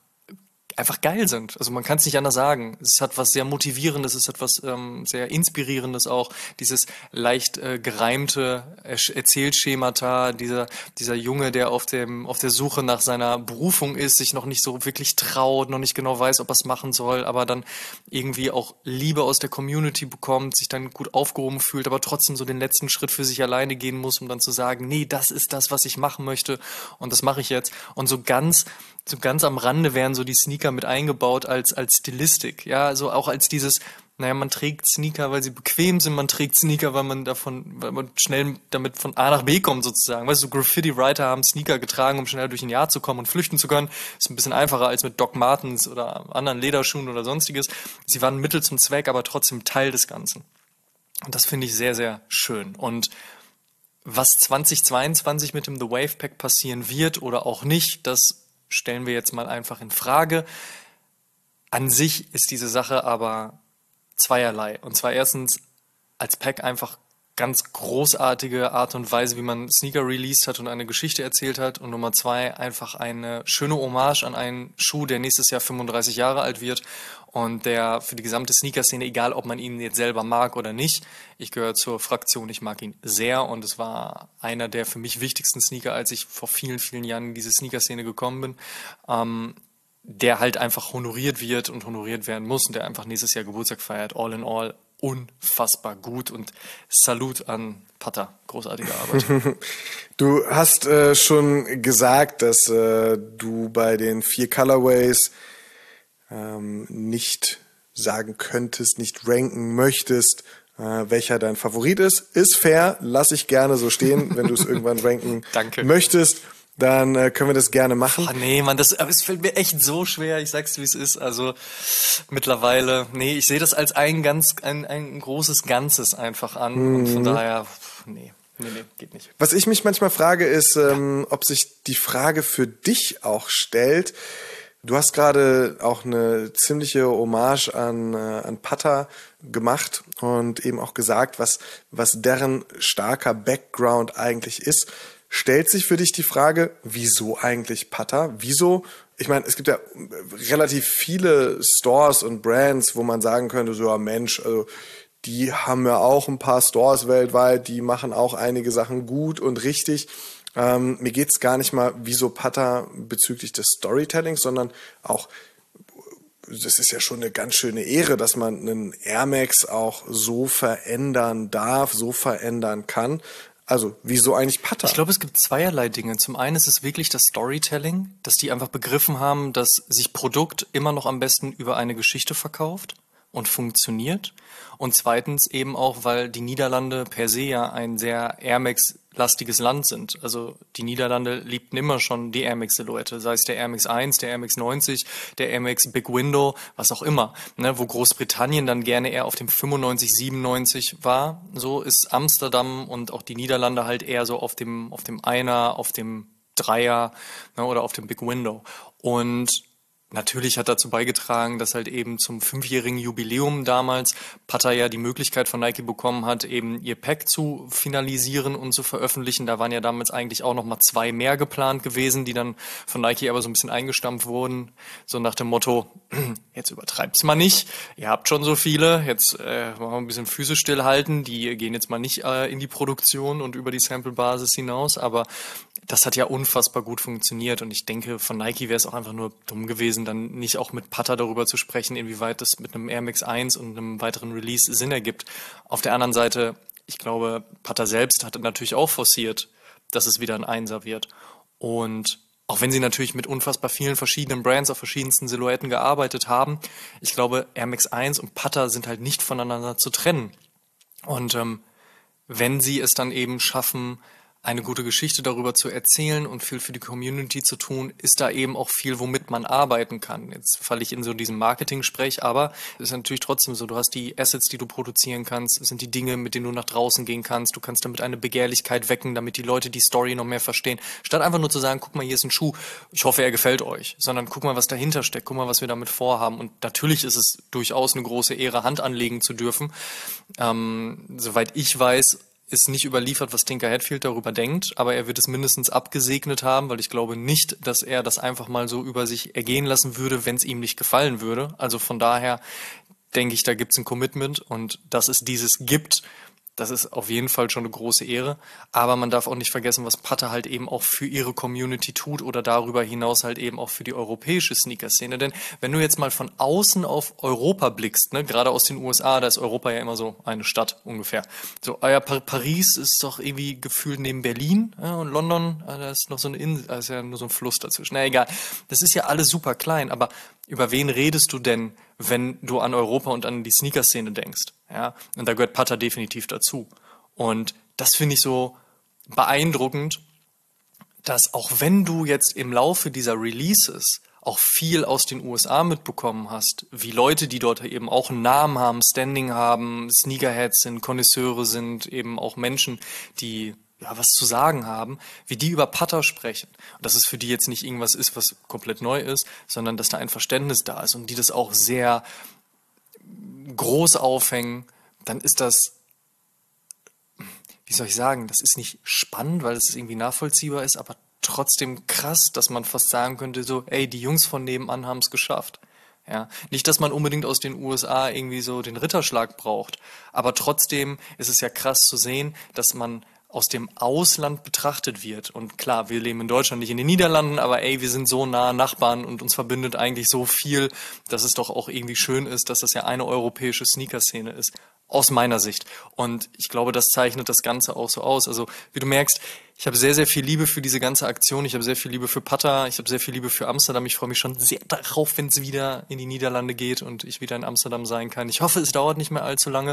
geil sind. Also man kann es nicht anders sagen. Es hat was sehr Motivierendes, es hat was sehr Inspirierendes auch. Dieses leicht gereimte Erzählschemata, dieser Junge, der auf der Suche nach seiner Berufung ist, sich noch nicht so wirklich traut, noch nicht genau weiß, ob er es machen soll, aber dann irgendwie auch Liebe aus der Community bekommt, sich dann gut aufgehoben fühlt, aber trotzdem so den letzten Schritt für sich alleine gehen muss, um dann zu sagen, nee, das ist das, was ich machen möchte und das mache ich jetzt. Und so ganz am Rande werden so die Sneaker mit eingebaut als Stilistik, ja, so auch als dieses, naja, man trägt Sneaker, weil sie bequem sind, man trägt Sneaker, weil man schnell damit von A nach B kommt sozusagen. Weißt du, Graffiti-Writer haben Sneaker getragen, um schnell durch ein Jahr zu kommen und flüchten zu können. Ist ein bisschen einfacher als mit Doc Martens oder anderen Lederschuhen oder sonstiges. Sie waren Mittel zum Zweck, aber trotzdem Teil des Ganzen. Und das finde ich sehr, sehr schön. Und was 2022 mit dem The Wave Pack passieren wird oder auch nicht, das stellen wir jetzt mal einfach in Frage. An sich ist diese Sache aber zweierlei. Und zwar erstens als Pack einfach ganz großartige Art und Weise, wie man Sneaker released hat und eine Geschichte erzählt hat. Und Nummer 2, einfach eine schöne Hommage an einen Schuh, der nächstes Jahr 35 Jahre alt wird und der für die gesamte Sneaker-Szene, egal ob man ihn jetzt selber mag oder nicht, ich gehöre zur Fraktion, ich mag ihn sehr und es war einer der für mich wichtigsten Sneaker, als ich vor vielen, vielen Jahren in diese Sneaker-Szene gekommen bin, der halt einfach honoriert wird und honoriert werden muss und der einfach nächstes Jahr Geburtstag feiert. All in all unfassbar gut und Salut an Pata. Großartige Arbeit. Du hast schon gesagt, dass du bei den 4 Colorways nicht sagen könntest, nicht ranken möchtest, welcher dein Favorit ist. Ist fair, lass ich gerne so stehen, wenn du es irgendwann ranken möchtest. Dann können wir das gerne machen. Oh nee, Mann, es fällt mir echt so schwer, ich sag's wie es ist. Also mittlerweile, nee, ich sehe das als ein großes Ganzes einfach an. Und von daher, nee, geht nicht. Was ich mich manchmal frage, ist, ob sich die Frage für dich auch stellt. Du hast gerade auch eine ziemliche Hommage an Pata gemacht und eben auch gesagt, was deren starker Background eigentlich ist. Stellt sich für dich die Frage, wieso eigentlich Pata? Wieso? Ich meine, es gibt ja relativ viele Stores und Brands, wo man sagen könnte, so, ja Mensch, also die haben ja auch ein paar Stores weltweit, die machen auch einige Sachen gut und richtig. Mir geht's gar nicht mal, wieso Pata bezüglich des Storytellings, sondern auch, das ist ja schon eine ganz schöne Ehre, dass man einen Air Max auch so verändern darf, so verändern kann. Also, wieso eigentlich Pata? Ich glaube, es gibt zweierlei Dinge. Zum einen ist es wirklich das Storytelling, dass die einfach begriffen haben, dass sich Produkt immer noch am besten über eine Geschichte verkauft und funktioniert. Und zweitens eben auch, weil die Niederlande per se ja ein sehr Air Max-lastiges Land sind. Also die Niederlande liebten immer schon die Air Max-Silhouette, sei es der Air Max 1, der Air Max 90, der Air Max Big Window, was auch immer. Ne, wo Großbritannien dann gerne eher auf dem 95, 97 war, so ist Amsterdam und auch die Niederlande halt eher so auf dem Einer, auf dem Dreier, ne, oder auf dem Big Window. Und natürlich hat dazu beigetragen, dass halt eben zum 5-jährigen Jubiläum damals Pata ja die Möglichkeit von Nike bekommen hat, eben ihr Pack zu finalisieren und zu veröffentlichen. Da waren ja damals eigentlich auch noch mal 2 mehr geplant gewesen, die dann von Nike aber so ein bisschen eingestampft wurden. So nach dem Motto, jetzt übertreibt's mal nicht, ihr habt schon so viele, jetzt wollen wir ein bisschen Füße stillhalten, die gehen jetzt mal nicht in die Produktion und über die Sample-Basis hinaus, aber das hat ja unfassbar gut funktioniert und ich denke, von Nike wäre es auch einfach nur dumm gewesen, dann nicht auch mit Pata darüber zu sprechen, inwieweit das mit einem Air Max 1 und einem weiteren Release Sinn ergibt. Auf der anderen Seite, ich glaube, Pata selbst hat natürlich auch forciert, dass es wieder ein Einser wird. Und auch wenn sie natürlich mit unfassbar vielen verschiedenen Brands auf verschiedensten Silhouetten gearbeitet haben, ich glaube, Air Max 1 und Pata sind halt nicht voneinander zu trennen. Und wenn sie es dann eben schaffen, eine gute Geschichte darüber zu erzählen und viel für die Community zu tun, ist da eben auch viel, womit man arbeiten kann. Jetzt falle ich in so diesen Marketing-Sprech, aber es ist natürlich trotzdem so, du hast die Assets, die du produzieren kannst, es sind die Dinge, mit denen du nach draußen gehen kannst, du kannst damit eine Begehrlichkeit wecken, damit die Leute die Story noch mehr verstehen. Statt einfach nur zu sagen, guck mal, hier ist ein Schuh, ich hoffe, er gefällt euch, sondern guck mal, was dahinter steckt, guck mal, was wir damit vorhaben. Und natürlich ist es durchaus eine große Ehre, Hand anlegen zu dürfen. Soweit ich weiß, ist nicht überliefert, was Tinker Hatfield darüber denkt, aber er wird es mindestens abgesegnet haben, weil ich glaube nicht, dass er das einfach mal so über sich ergehen lassen würde, wenn es ihm nicht gefallen würde. Also von daher denke ich, da gibt es ein Commitment und dass es dieses gibt, das ist auf jeden Fall schon eine große Ehre. Aber man darf auch nicht vergessen, was Pata halt eben auch für ihre Community tut oder darüber hinaus halt eben auch für die europäische Sneaker-Szene. Denn wenn du jetzt mal von außen auf Europa blickst, ne, gerade aus den USA, da ist Europa ja immer so eine Stadt ungefähr. So, ja, Paris ist doch irgendwie gefühlt neben Berlin, ja, und London, da ist noch so eine Insel, da ist ja nur so ein Fluss dazwischen. Na egal, das ist ja alles super klein, aber über wen redest du denn, wenn du an Europa und an die Sneaker-Szene denkst? Ja, und da gehört Pata definitiv dazu. Und das finde ich so beeindruckend, dass auch wenn du jetzt im Laufe dieser Releases auch viel aus den USA mitbekommen hast, wie Leute, die dort eben auch einen Namen haben, Standing haben, Sneakerheads sind, Connoisseure sind, eben auch Menschen, die ja was zu sagen haben, wie die über Pata sprechen. Und dass es für die jetzt nicht irgendwas ist, was komplett neu ist, sondern dass da ein Verständnis da ist und die das auch sehr groß aufhängen, dann ist das, wie soll ich sagen, das ist nicht spannend, weil es irgendwie nachvollziehbar ist, aber trotzdem krass, dass man fast sagen könnte, so, ey, die Jungs von nebenan haben es geschafft. Ja, nicht, dass man unbedingt aus den USA irgendwie so den Ritterschlag braucht, aber trotzdem ist es ja krass zu sehen, dass man aus dem Ausland betrachtet wird. Und klar, wir leben in Deutschland, nicht in den Niederlanden, aber ey, wir sind so nah Nachbarn und uns verbindet eigentlich so viel, dass es doch auch irgendwie schön ist, dass das ja eine europäische Sneaker-Szene ist. Aus meiner Sicht. Und ich glaube, das zeichnet das Ganze auch so aus. Also, wie du merkst, ich habe sehr, sehr viel Liebe für diese ganze Aktion. Ich habe sehr viel Liebe für Pata. Ich habe sehr viel Liebe für Amsterdam. Ich freue mich schon sehr darauf, wenn es wieder in die Niederlande geht und ich wieder in Amsterdam sein kann. Ich hoffe, es dauert nicht mehr allzu lange.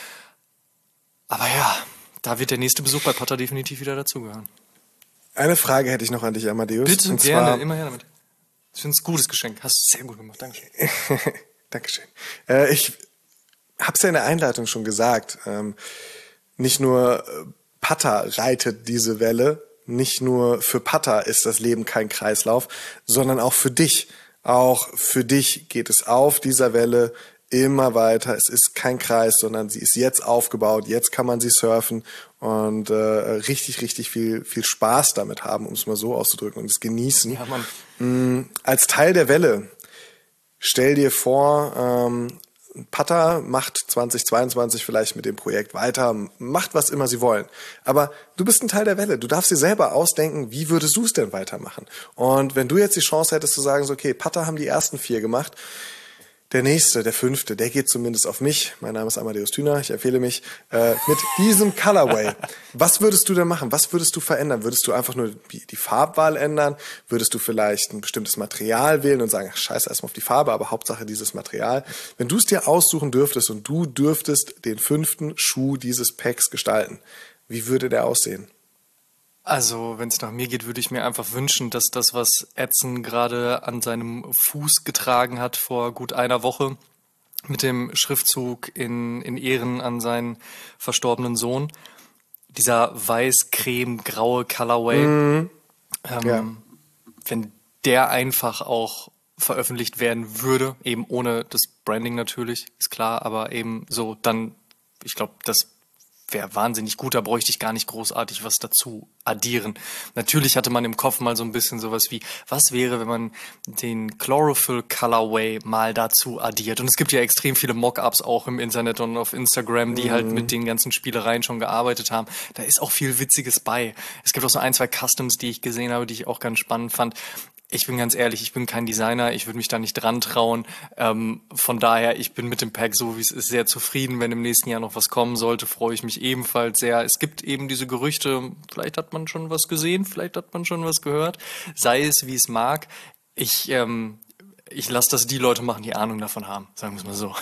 Aber ja, da wird der nächste Besuch bei Pata definitiv wieder dazugehören. Eine Frage hätte ich noch an dich, Amadeus. Bitte, und gerne, zwar, immer her damit. Ich finde es ein gutes Geschenk. Hast du sehr gut gemacht. Dankeschön. Dankeschön. Ich hab's ja in der Einleitung schon gesagt. Nicht nur Pata reitet diese Welle, nicht nur für Pata ist das Leben kein Kreislauf, sondern auch für dich. Auch für dich geht es auf dieser Welle immer weiter. Es ist kein Kreis, sondern sie ist jetzt aufgebaut. Jetzt kann man sie surfen und richtig, richtig viel Spaß damit haben, um es mal so auszudrücken, und es genießen. Ja, Mann. Als Teil der Welle, stell dir vor, Pata macht 2022 vielleicht mit dem Projekt weiter, macht was immer sie wollen. Aber du bist ein Teil der Welle. Du darfst dir selber ausdenken, wie würdest du es denn weitermachen? Und wenn du jetzt die Chance hättest zu sagen, so, okay, Pata haben die ersten 4 gemacht, der nächste, der 5., der geht zumindest auf mich. Mein Name ist Amadeus Thüner, ich empfehle mich mit diesem Colorway. Was würdest du denn machen? Was würdest du verändern? Würdest du einfach nur die Farbwahl ändern? Würdest du vielleicht ein bestimmtes Material wählen und sagen, ach, scheiße erstmal auf die Farbe, aber Hauptsache dieses Material? Wenn du es dir aussuchen dürftest und du dürftest den 5. Schuh dieses Packs gestalten, wie würde der aussehen? Also, wenn es nach mir geht, würde ich mir einfach wünschen, dass das, was Edson gerade an seinem Fuß getragen hat vor gut einer Woche, mit dem Schriftzug in Ehren an seinen verstorbenen Sohn, dieser weiß-creme-graue Colorway, wenn der einfach auch veröffentlicht werden würde, eben ohne das Branding natürlich, ist klar, aber eben so, dann, ich glaube, das wäre wahnsinnig gut, da bräuchte ich gar nicht großartig was dazu addieren. Natürlich hatte man im Kopf mal so ein bisschen sowas wie, was wäre, wenn man den Chlorophyll Colorway mal dazu addiert? Und es gibt ja extrem viele Mock-ups auch im Internet und auf Instagram, die halt mit den ganzen Spielereien schon gearbeitet haben. Da ist auch viel Witziges bei. Es gibt auch so 1, 2 Customs, die ich gesehen habe, die ich auch ganz spannend fand. Ich bin ganz ehrlich, ich bin kein Designer, ich würde mich da nicht dran trauen. Von daher, ich bin mit dem Pack, so wie es ist, sehr zufrieden. Wenn im nächsten Jahr noch was kommen sollte, freue ich mich ebenfalls sehr. Es gibt eben diese Gerüchte, vielleicht hat man schon was gesehen, vielleicht hat man schon was gehört. Sei es, wie es mag. Ich lasse das die Leute machen, die Ahnung davon haben, sagen wir es mal so.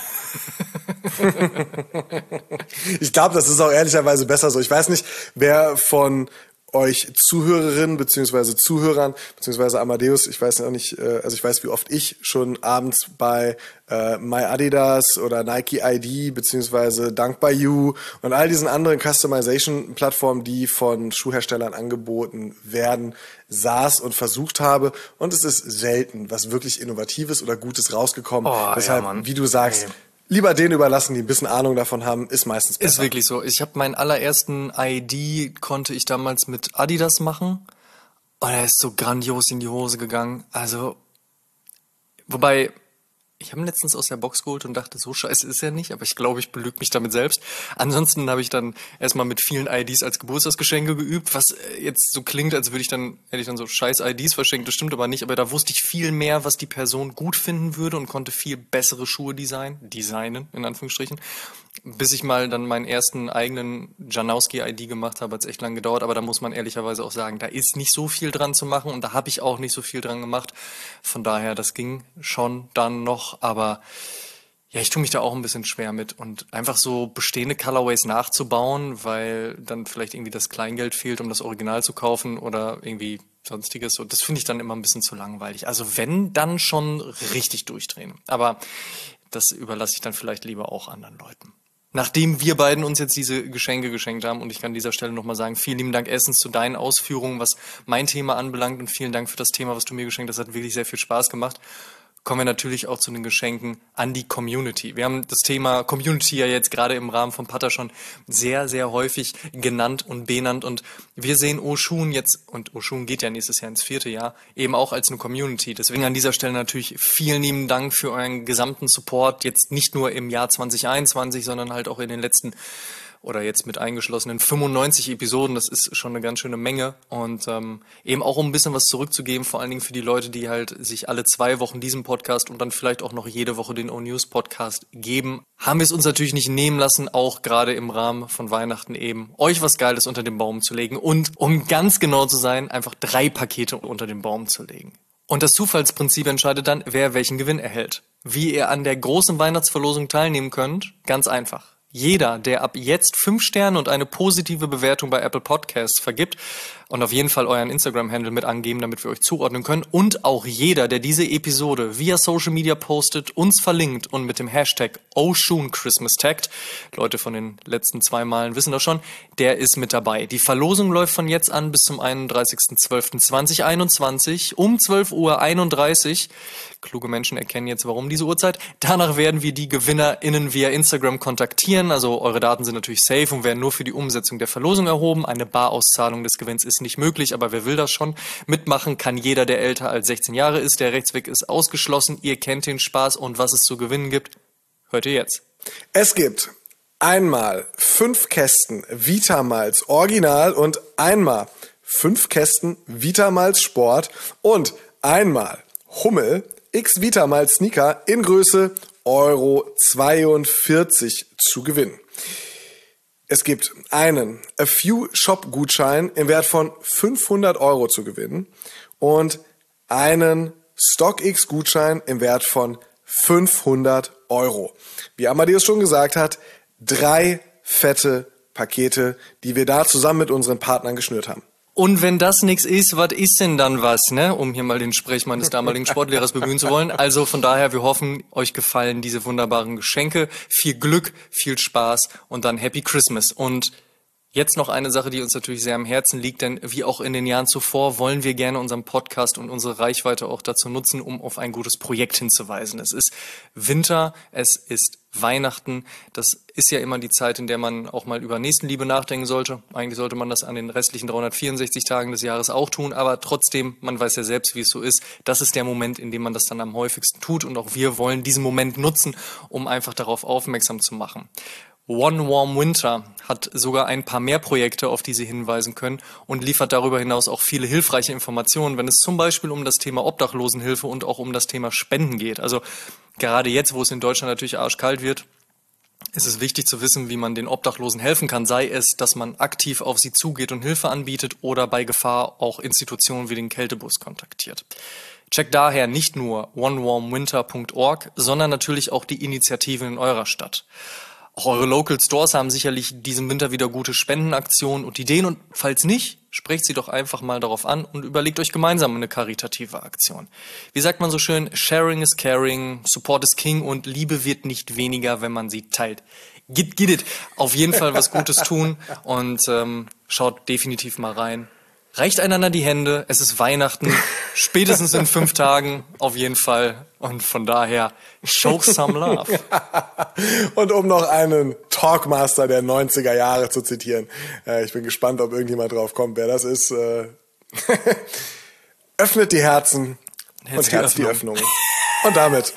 Ich glaube, das ist auch ehrlicherweise besser so. Ich weiß nicht, wer von euch Zuhörerinnen beziehungsweise Zuhörern beziehungsweise Amadeus, ich weiß auch nicht, also ich weiß, wie oft ich schon abends bei My Adidas oder Nike ID beziehungsweise Dunk by You und all diesen anderen Customization-Plattformen, die von Schuhherstellern angeboten werden, saß und versucht habe, und es ist selten was wirklich Innovatives oder Gutes rausgekommen. Deshalb, ja, Mann. wie du sagst, lieber denen überlassen, die ein bisschen Ahnung davon haben, ist meistens besser. Ist wirklich so. Ich habe meinen allerersten ID, konnte ich damals mit Adidas machen. Und er ist so grandios in die Hose gegangen. Also, wobei, ich habe ihn letztens aus der Box geholt und dachte, so scheiße ist er nicht, aber ich glaube, ich belüge mich damit selbst. Ansonsten habe ich dann erstmal mit vielen IDs als Geburtstagsgeschenke geübt, was jetzt so klingt, als hätte ich dann so scheiß IDs verschenkt, das stimmt aber nicht, aber da wusste ich viel mehr, was die Person gut finden würde und konnte viel bessere Schuhe designen, in Anführungsstrichen. Bis ich mal dann meinen ersten eigenen Janowski-ID gemacht habe, hat es echt lang gedauert, aber da muss man ehrlicherweise auch sagen, da ist nicht so viel dran zu machen und da habe ich auch nicht so viel dran gemacht. Von daher, das ging schon dann noch, aber ja, ich tue mich da auch ein bisschen schwer mit und einfach so bestehende Colorways nachzubauen, weil dann vielleicht irgendwie das Kleingeld fehlt, um das Original zu kaufen oder irgendwie sonstiges, und das finde ich dann immer ein bisschen zu langweilig. Also wenn, dann schon richtig durchdrehen. Aber das überlasse ich dann vielleicht lieber auch anderen Leuten. Nachdem wir beiden uns jetzt diese Geschenke geschenkt haben, und ich kann an dieser Stelle nochmal sagen, vielen lieben Dank erstens zu deinen Ausführungen, was mein Thema anbelangt, und vielen Dank für das Thema, was du mir geschenkt hast. Das hat wirklich sehr viel Spaß gemacht. kommen wir natürlich auch zu den Geschenken an die Community. Wir haben das Thema Community ja jetzt gerade im Rahmen von Pata schon sehr, sehr häufig genannt und benannt und wir sehen Oshun jetzt, und Oshun geht ja nächstes Jahr ins 4. Jahr, eben auch als eine Community. Deswegen an dieser Stelle natürlich vielen lieben Dank für euren gesamten Support, jetzt nicht nur im Jahr 2021, sondern halt auch in den letzten oder jetzt mit eingeschlossenen 95 Episoden, das ist schon eine ganz schöne Menge und eben auch um ein bisschen was zurückzugeben, vor allen Dingen für die Leute, die halt sich alle 2 Wochen diesen Podcast und dann vielleicht auch noch jede Woche den O-News-Podcast geben, haben wir es uns natürlich nicht nehmen lassen, auch gerade im Rahmen von Weihnachten eben, euch was Geiles unter den Baum zu legen und, um ganz genau zu sein, einfach 3 Pakete unter den Baum zu legen. Und das Zufallsprinzip entscheidet dann, wer welchen Gewinn erhält. Wie ihr an der großen Weihnachtsverlosung teilnehmen könnt, ganz einfach. Jeder, der ab jetzt 5 Sterne und eine positive Bewertung bei Apple Podcasts vergibt und auf jeden Fall euren Instagram-Handle mit angeben, damit wir euch zuordnen können und auch jeder, der diese Episode via Social Media postet, uns verlinkt und mit dem Hashtag Oshun Christmas taggt, Leute von den letzten 2 Malen wissen das schon, der ist mit dabei. Die Verlosung läuft von jetzt an bis zum 31.12.2021 um 12:31 Uhr. Kluge Menschen erkennen jetzt, warum diese Uhrzeit. Danach werden wir die GewinnerInnen via Instagram kontaktieren. Also eure Daten sind natürlich safe und werden nur für die Umsetzung der Verlosung erhoben. Eine Barauszahlung des Gewinns ist nicht möglich, aber wer will das schon? Mitmachen kann jeder, der älter als 16 Jahre ist. Der Rechtsweg ist ausgeschlossen. Ihr kennt den Spaß und was es zu gewinnen gibt, hört ihr jetzt. Es gibt einmal 5 Kästen Vitamalz Original und einmal 5 Kästen Vitamalz Sport und einmal Hummel X Vitamalz Sneaker in Größe €42 zu gewinnen. Es gibt einen A Few Shop Gutschein im Wert von 500 € zu gewinnen und einen StockX Gutschein im Wert von 500 €. Wie Amadeus schon gesagt hat, 3 fette Pakete, die wir da zusammen mit unseren Partnern geschnürt haben. Und wenn das nichts ist, was ist denn dann was, ne? Um hier mal den Sprech meines damaligen Sportlehrers bemühen zu wollen. Also von daher, wir hoffen, euch gefallen diese wunderbaren Geschenke. Viel Glück, viel Spaß und dann Happy Christmas. Und jetzt noch eine Sache, die uns natürlich sehr am Herzen liegt, denn wie auch in den Jahren zuvor wollen wir gerne unseren Podcast und unsere Reichweite auch dazu nutzen, um auf ein gutes Projekt hinzuweisen. Es ist Winter, es ist Weihnachten. Das ist ja immer die Zeit, in der man auch mal über Nächstenliebe nachdenken sollte. Eigentlich sollte man das an den restlichen 364 Tagen des Jahres auch tun, aber trotzdem, man weiß ja selbst, wie es so ist. Das ist der Moment, in dem man das dann am häufigsten tut und auch wir wollen diesen Moment nutzen, um einfach darauf aufmerksam zu machen. One Warm Winter hat sogar ein paar mehr Projekte, auf die Sie hinweisen können und liefert darüber hinaus auch viele hilfreiche Informationen, wenn es zum Beispiel um das Thema Obdachlosenhilfe und auch um das Thema Spenden geht. Also gerade jetzt, wo es in Deutschland natürlich arschkalt wird, ist es wichtig zu wissen, wie man den Obdachlosen helfen kann, sei es, dass man aktiv auf sie zugeht und Hilfe anbietet oder bei Gefahr auch Institutionen wie den Kältebus kontaktiert. Checkt daher nicht nur onewarmwinter.org, sondern natürlich auch die Initiativen in eurer Stadt. Auch eure Local Stores haben sicherlich diesen Winter wieder gute Spendenaktionen und Ideen und falls nicht, sprecht sie doch einfach mal darauf an und überlegt euch gemeinsam eine karitative Aktion. Wie sagt man so schön, Sharing is caring, Support is king und Liebe wird nicht weniger, wenn man sie teilt. Get it. Auf jeden Fall was Gutes tun und schaut definitiv mal rein. Reicht einander die Hände, es ist Weihnachten, spätestens in 5 Tagen auf jeden Fall. Und von daher, show some love. Und um noch einen Talkmaster der 90er Jahre zu zitieren, ich bin gespannt, ob irgendjemand drauf kommt, wer das ist. Öffnet die Herzen und Herz die Öffnungen. Und damit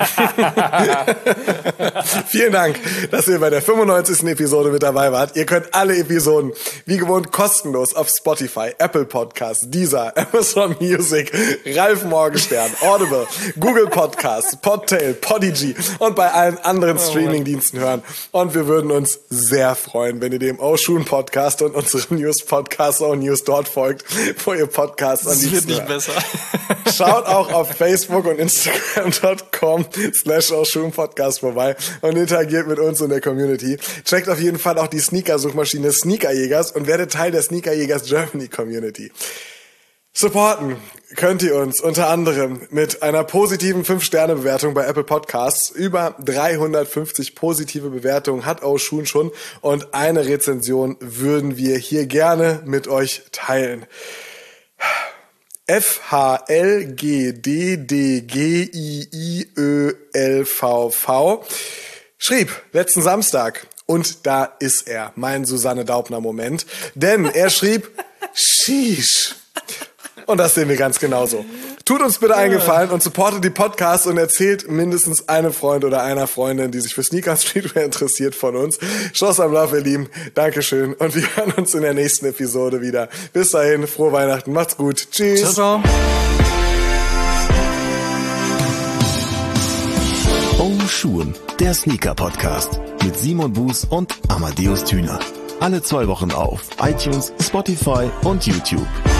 vielen Dank, dass ihr bei der 95. Episode mit dabei wart. Ihr könnt alle Episoden wie gewohnt kostenlos auf Spotify, Apple Podcasts, Deezer, Amazon Music, Ralf Morgenstern, Audible, Google Podcasts, Podtail, Podigy und bei allen anderen Streamingdiensten hören. Und wir würden uns sehr freuen, wenn ihr dem Oshun Podcast und unserem News Podcast O-News dort folgt, wo ihr Podcasts an liebsten hört. Das wird nicht besser. Schaut auch auf Facebook und Instagram.com/Oshun-Podcast vorbei und interagiert mit uns in der Community. Checkt auf jeden Fall auch die Sneaker-Suchmaschine Sneakerjägers und werdet Teil der Sneakerjägers Germany Community. Supporten könnt ihr uns unter anderem mit einer positiven 5-Sterne-Bewertung bei Apple Podcasts. Über 350 positive Bewertungen hat Oshun schon und eine Rezension würden wir hier gerne mit euch teilen. FHLGDDGIIÖLVV, schrieb letzten Samstag, und da ist er, mein Susanne Daubner-Moment, denn er schrieb, Sheesh. Und das sehen wir ganz genauso. Tut uns bitte einen Gefallen und supportet die Podcasts und erzählt mindestens einem Freund oder einer Freundin, die sich für Sneaker Streetwear interessiert, von uns. Schloss am Love, ihr Lieben. Dankeschön. Und wir hören uns in der nächsten Episode wieder. Bis dahin, frohe Weihnachten. Macht's gut. Tschüss. Ciao, ciao. Schuhen, der Sneaker-Podcast mit Simon Buß und Amadeus Thüner. Alle 2 Wochen auf iTunes, Spotify und YouTube.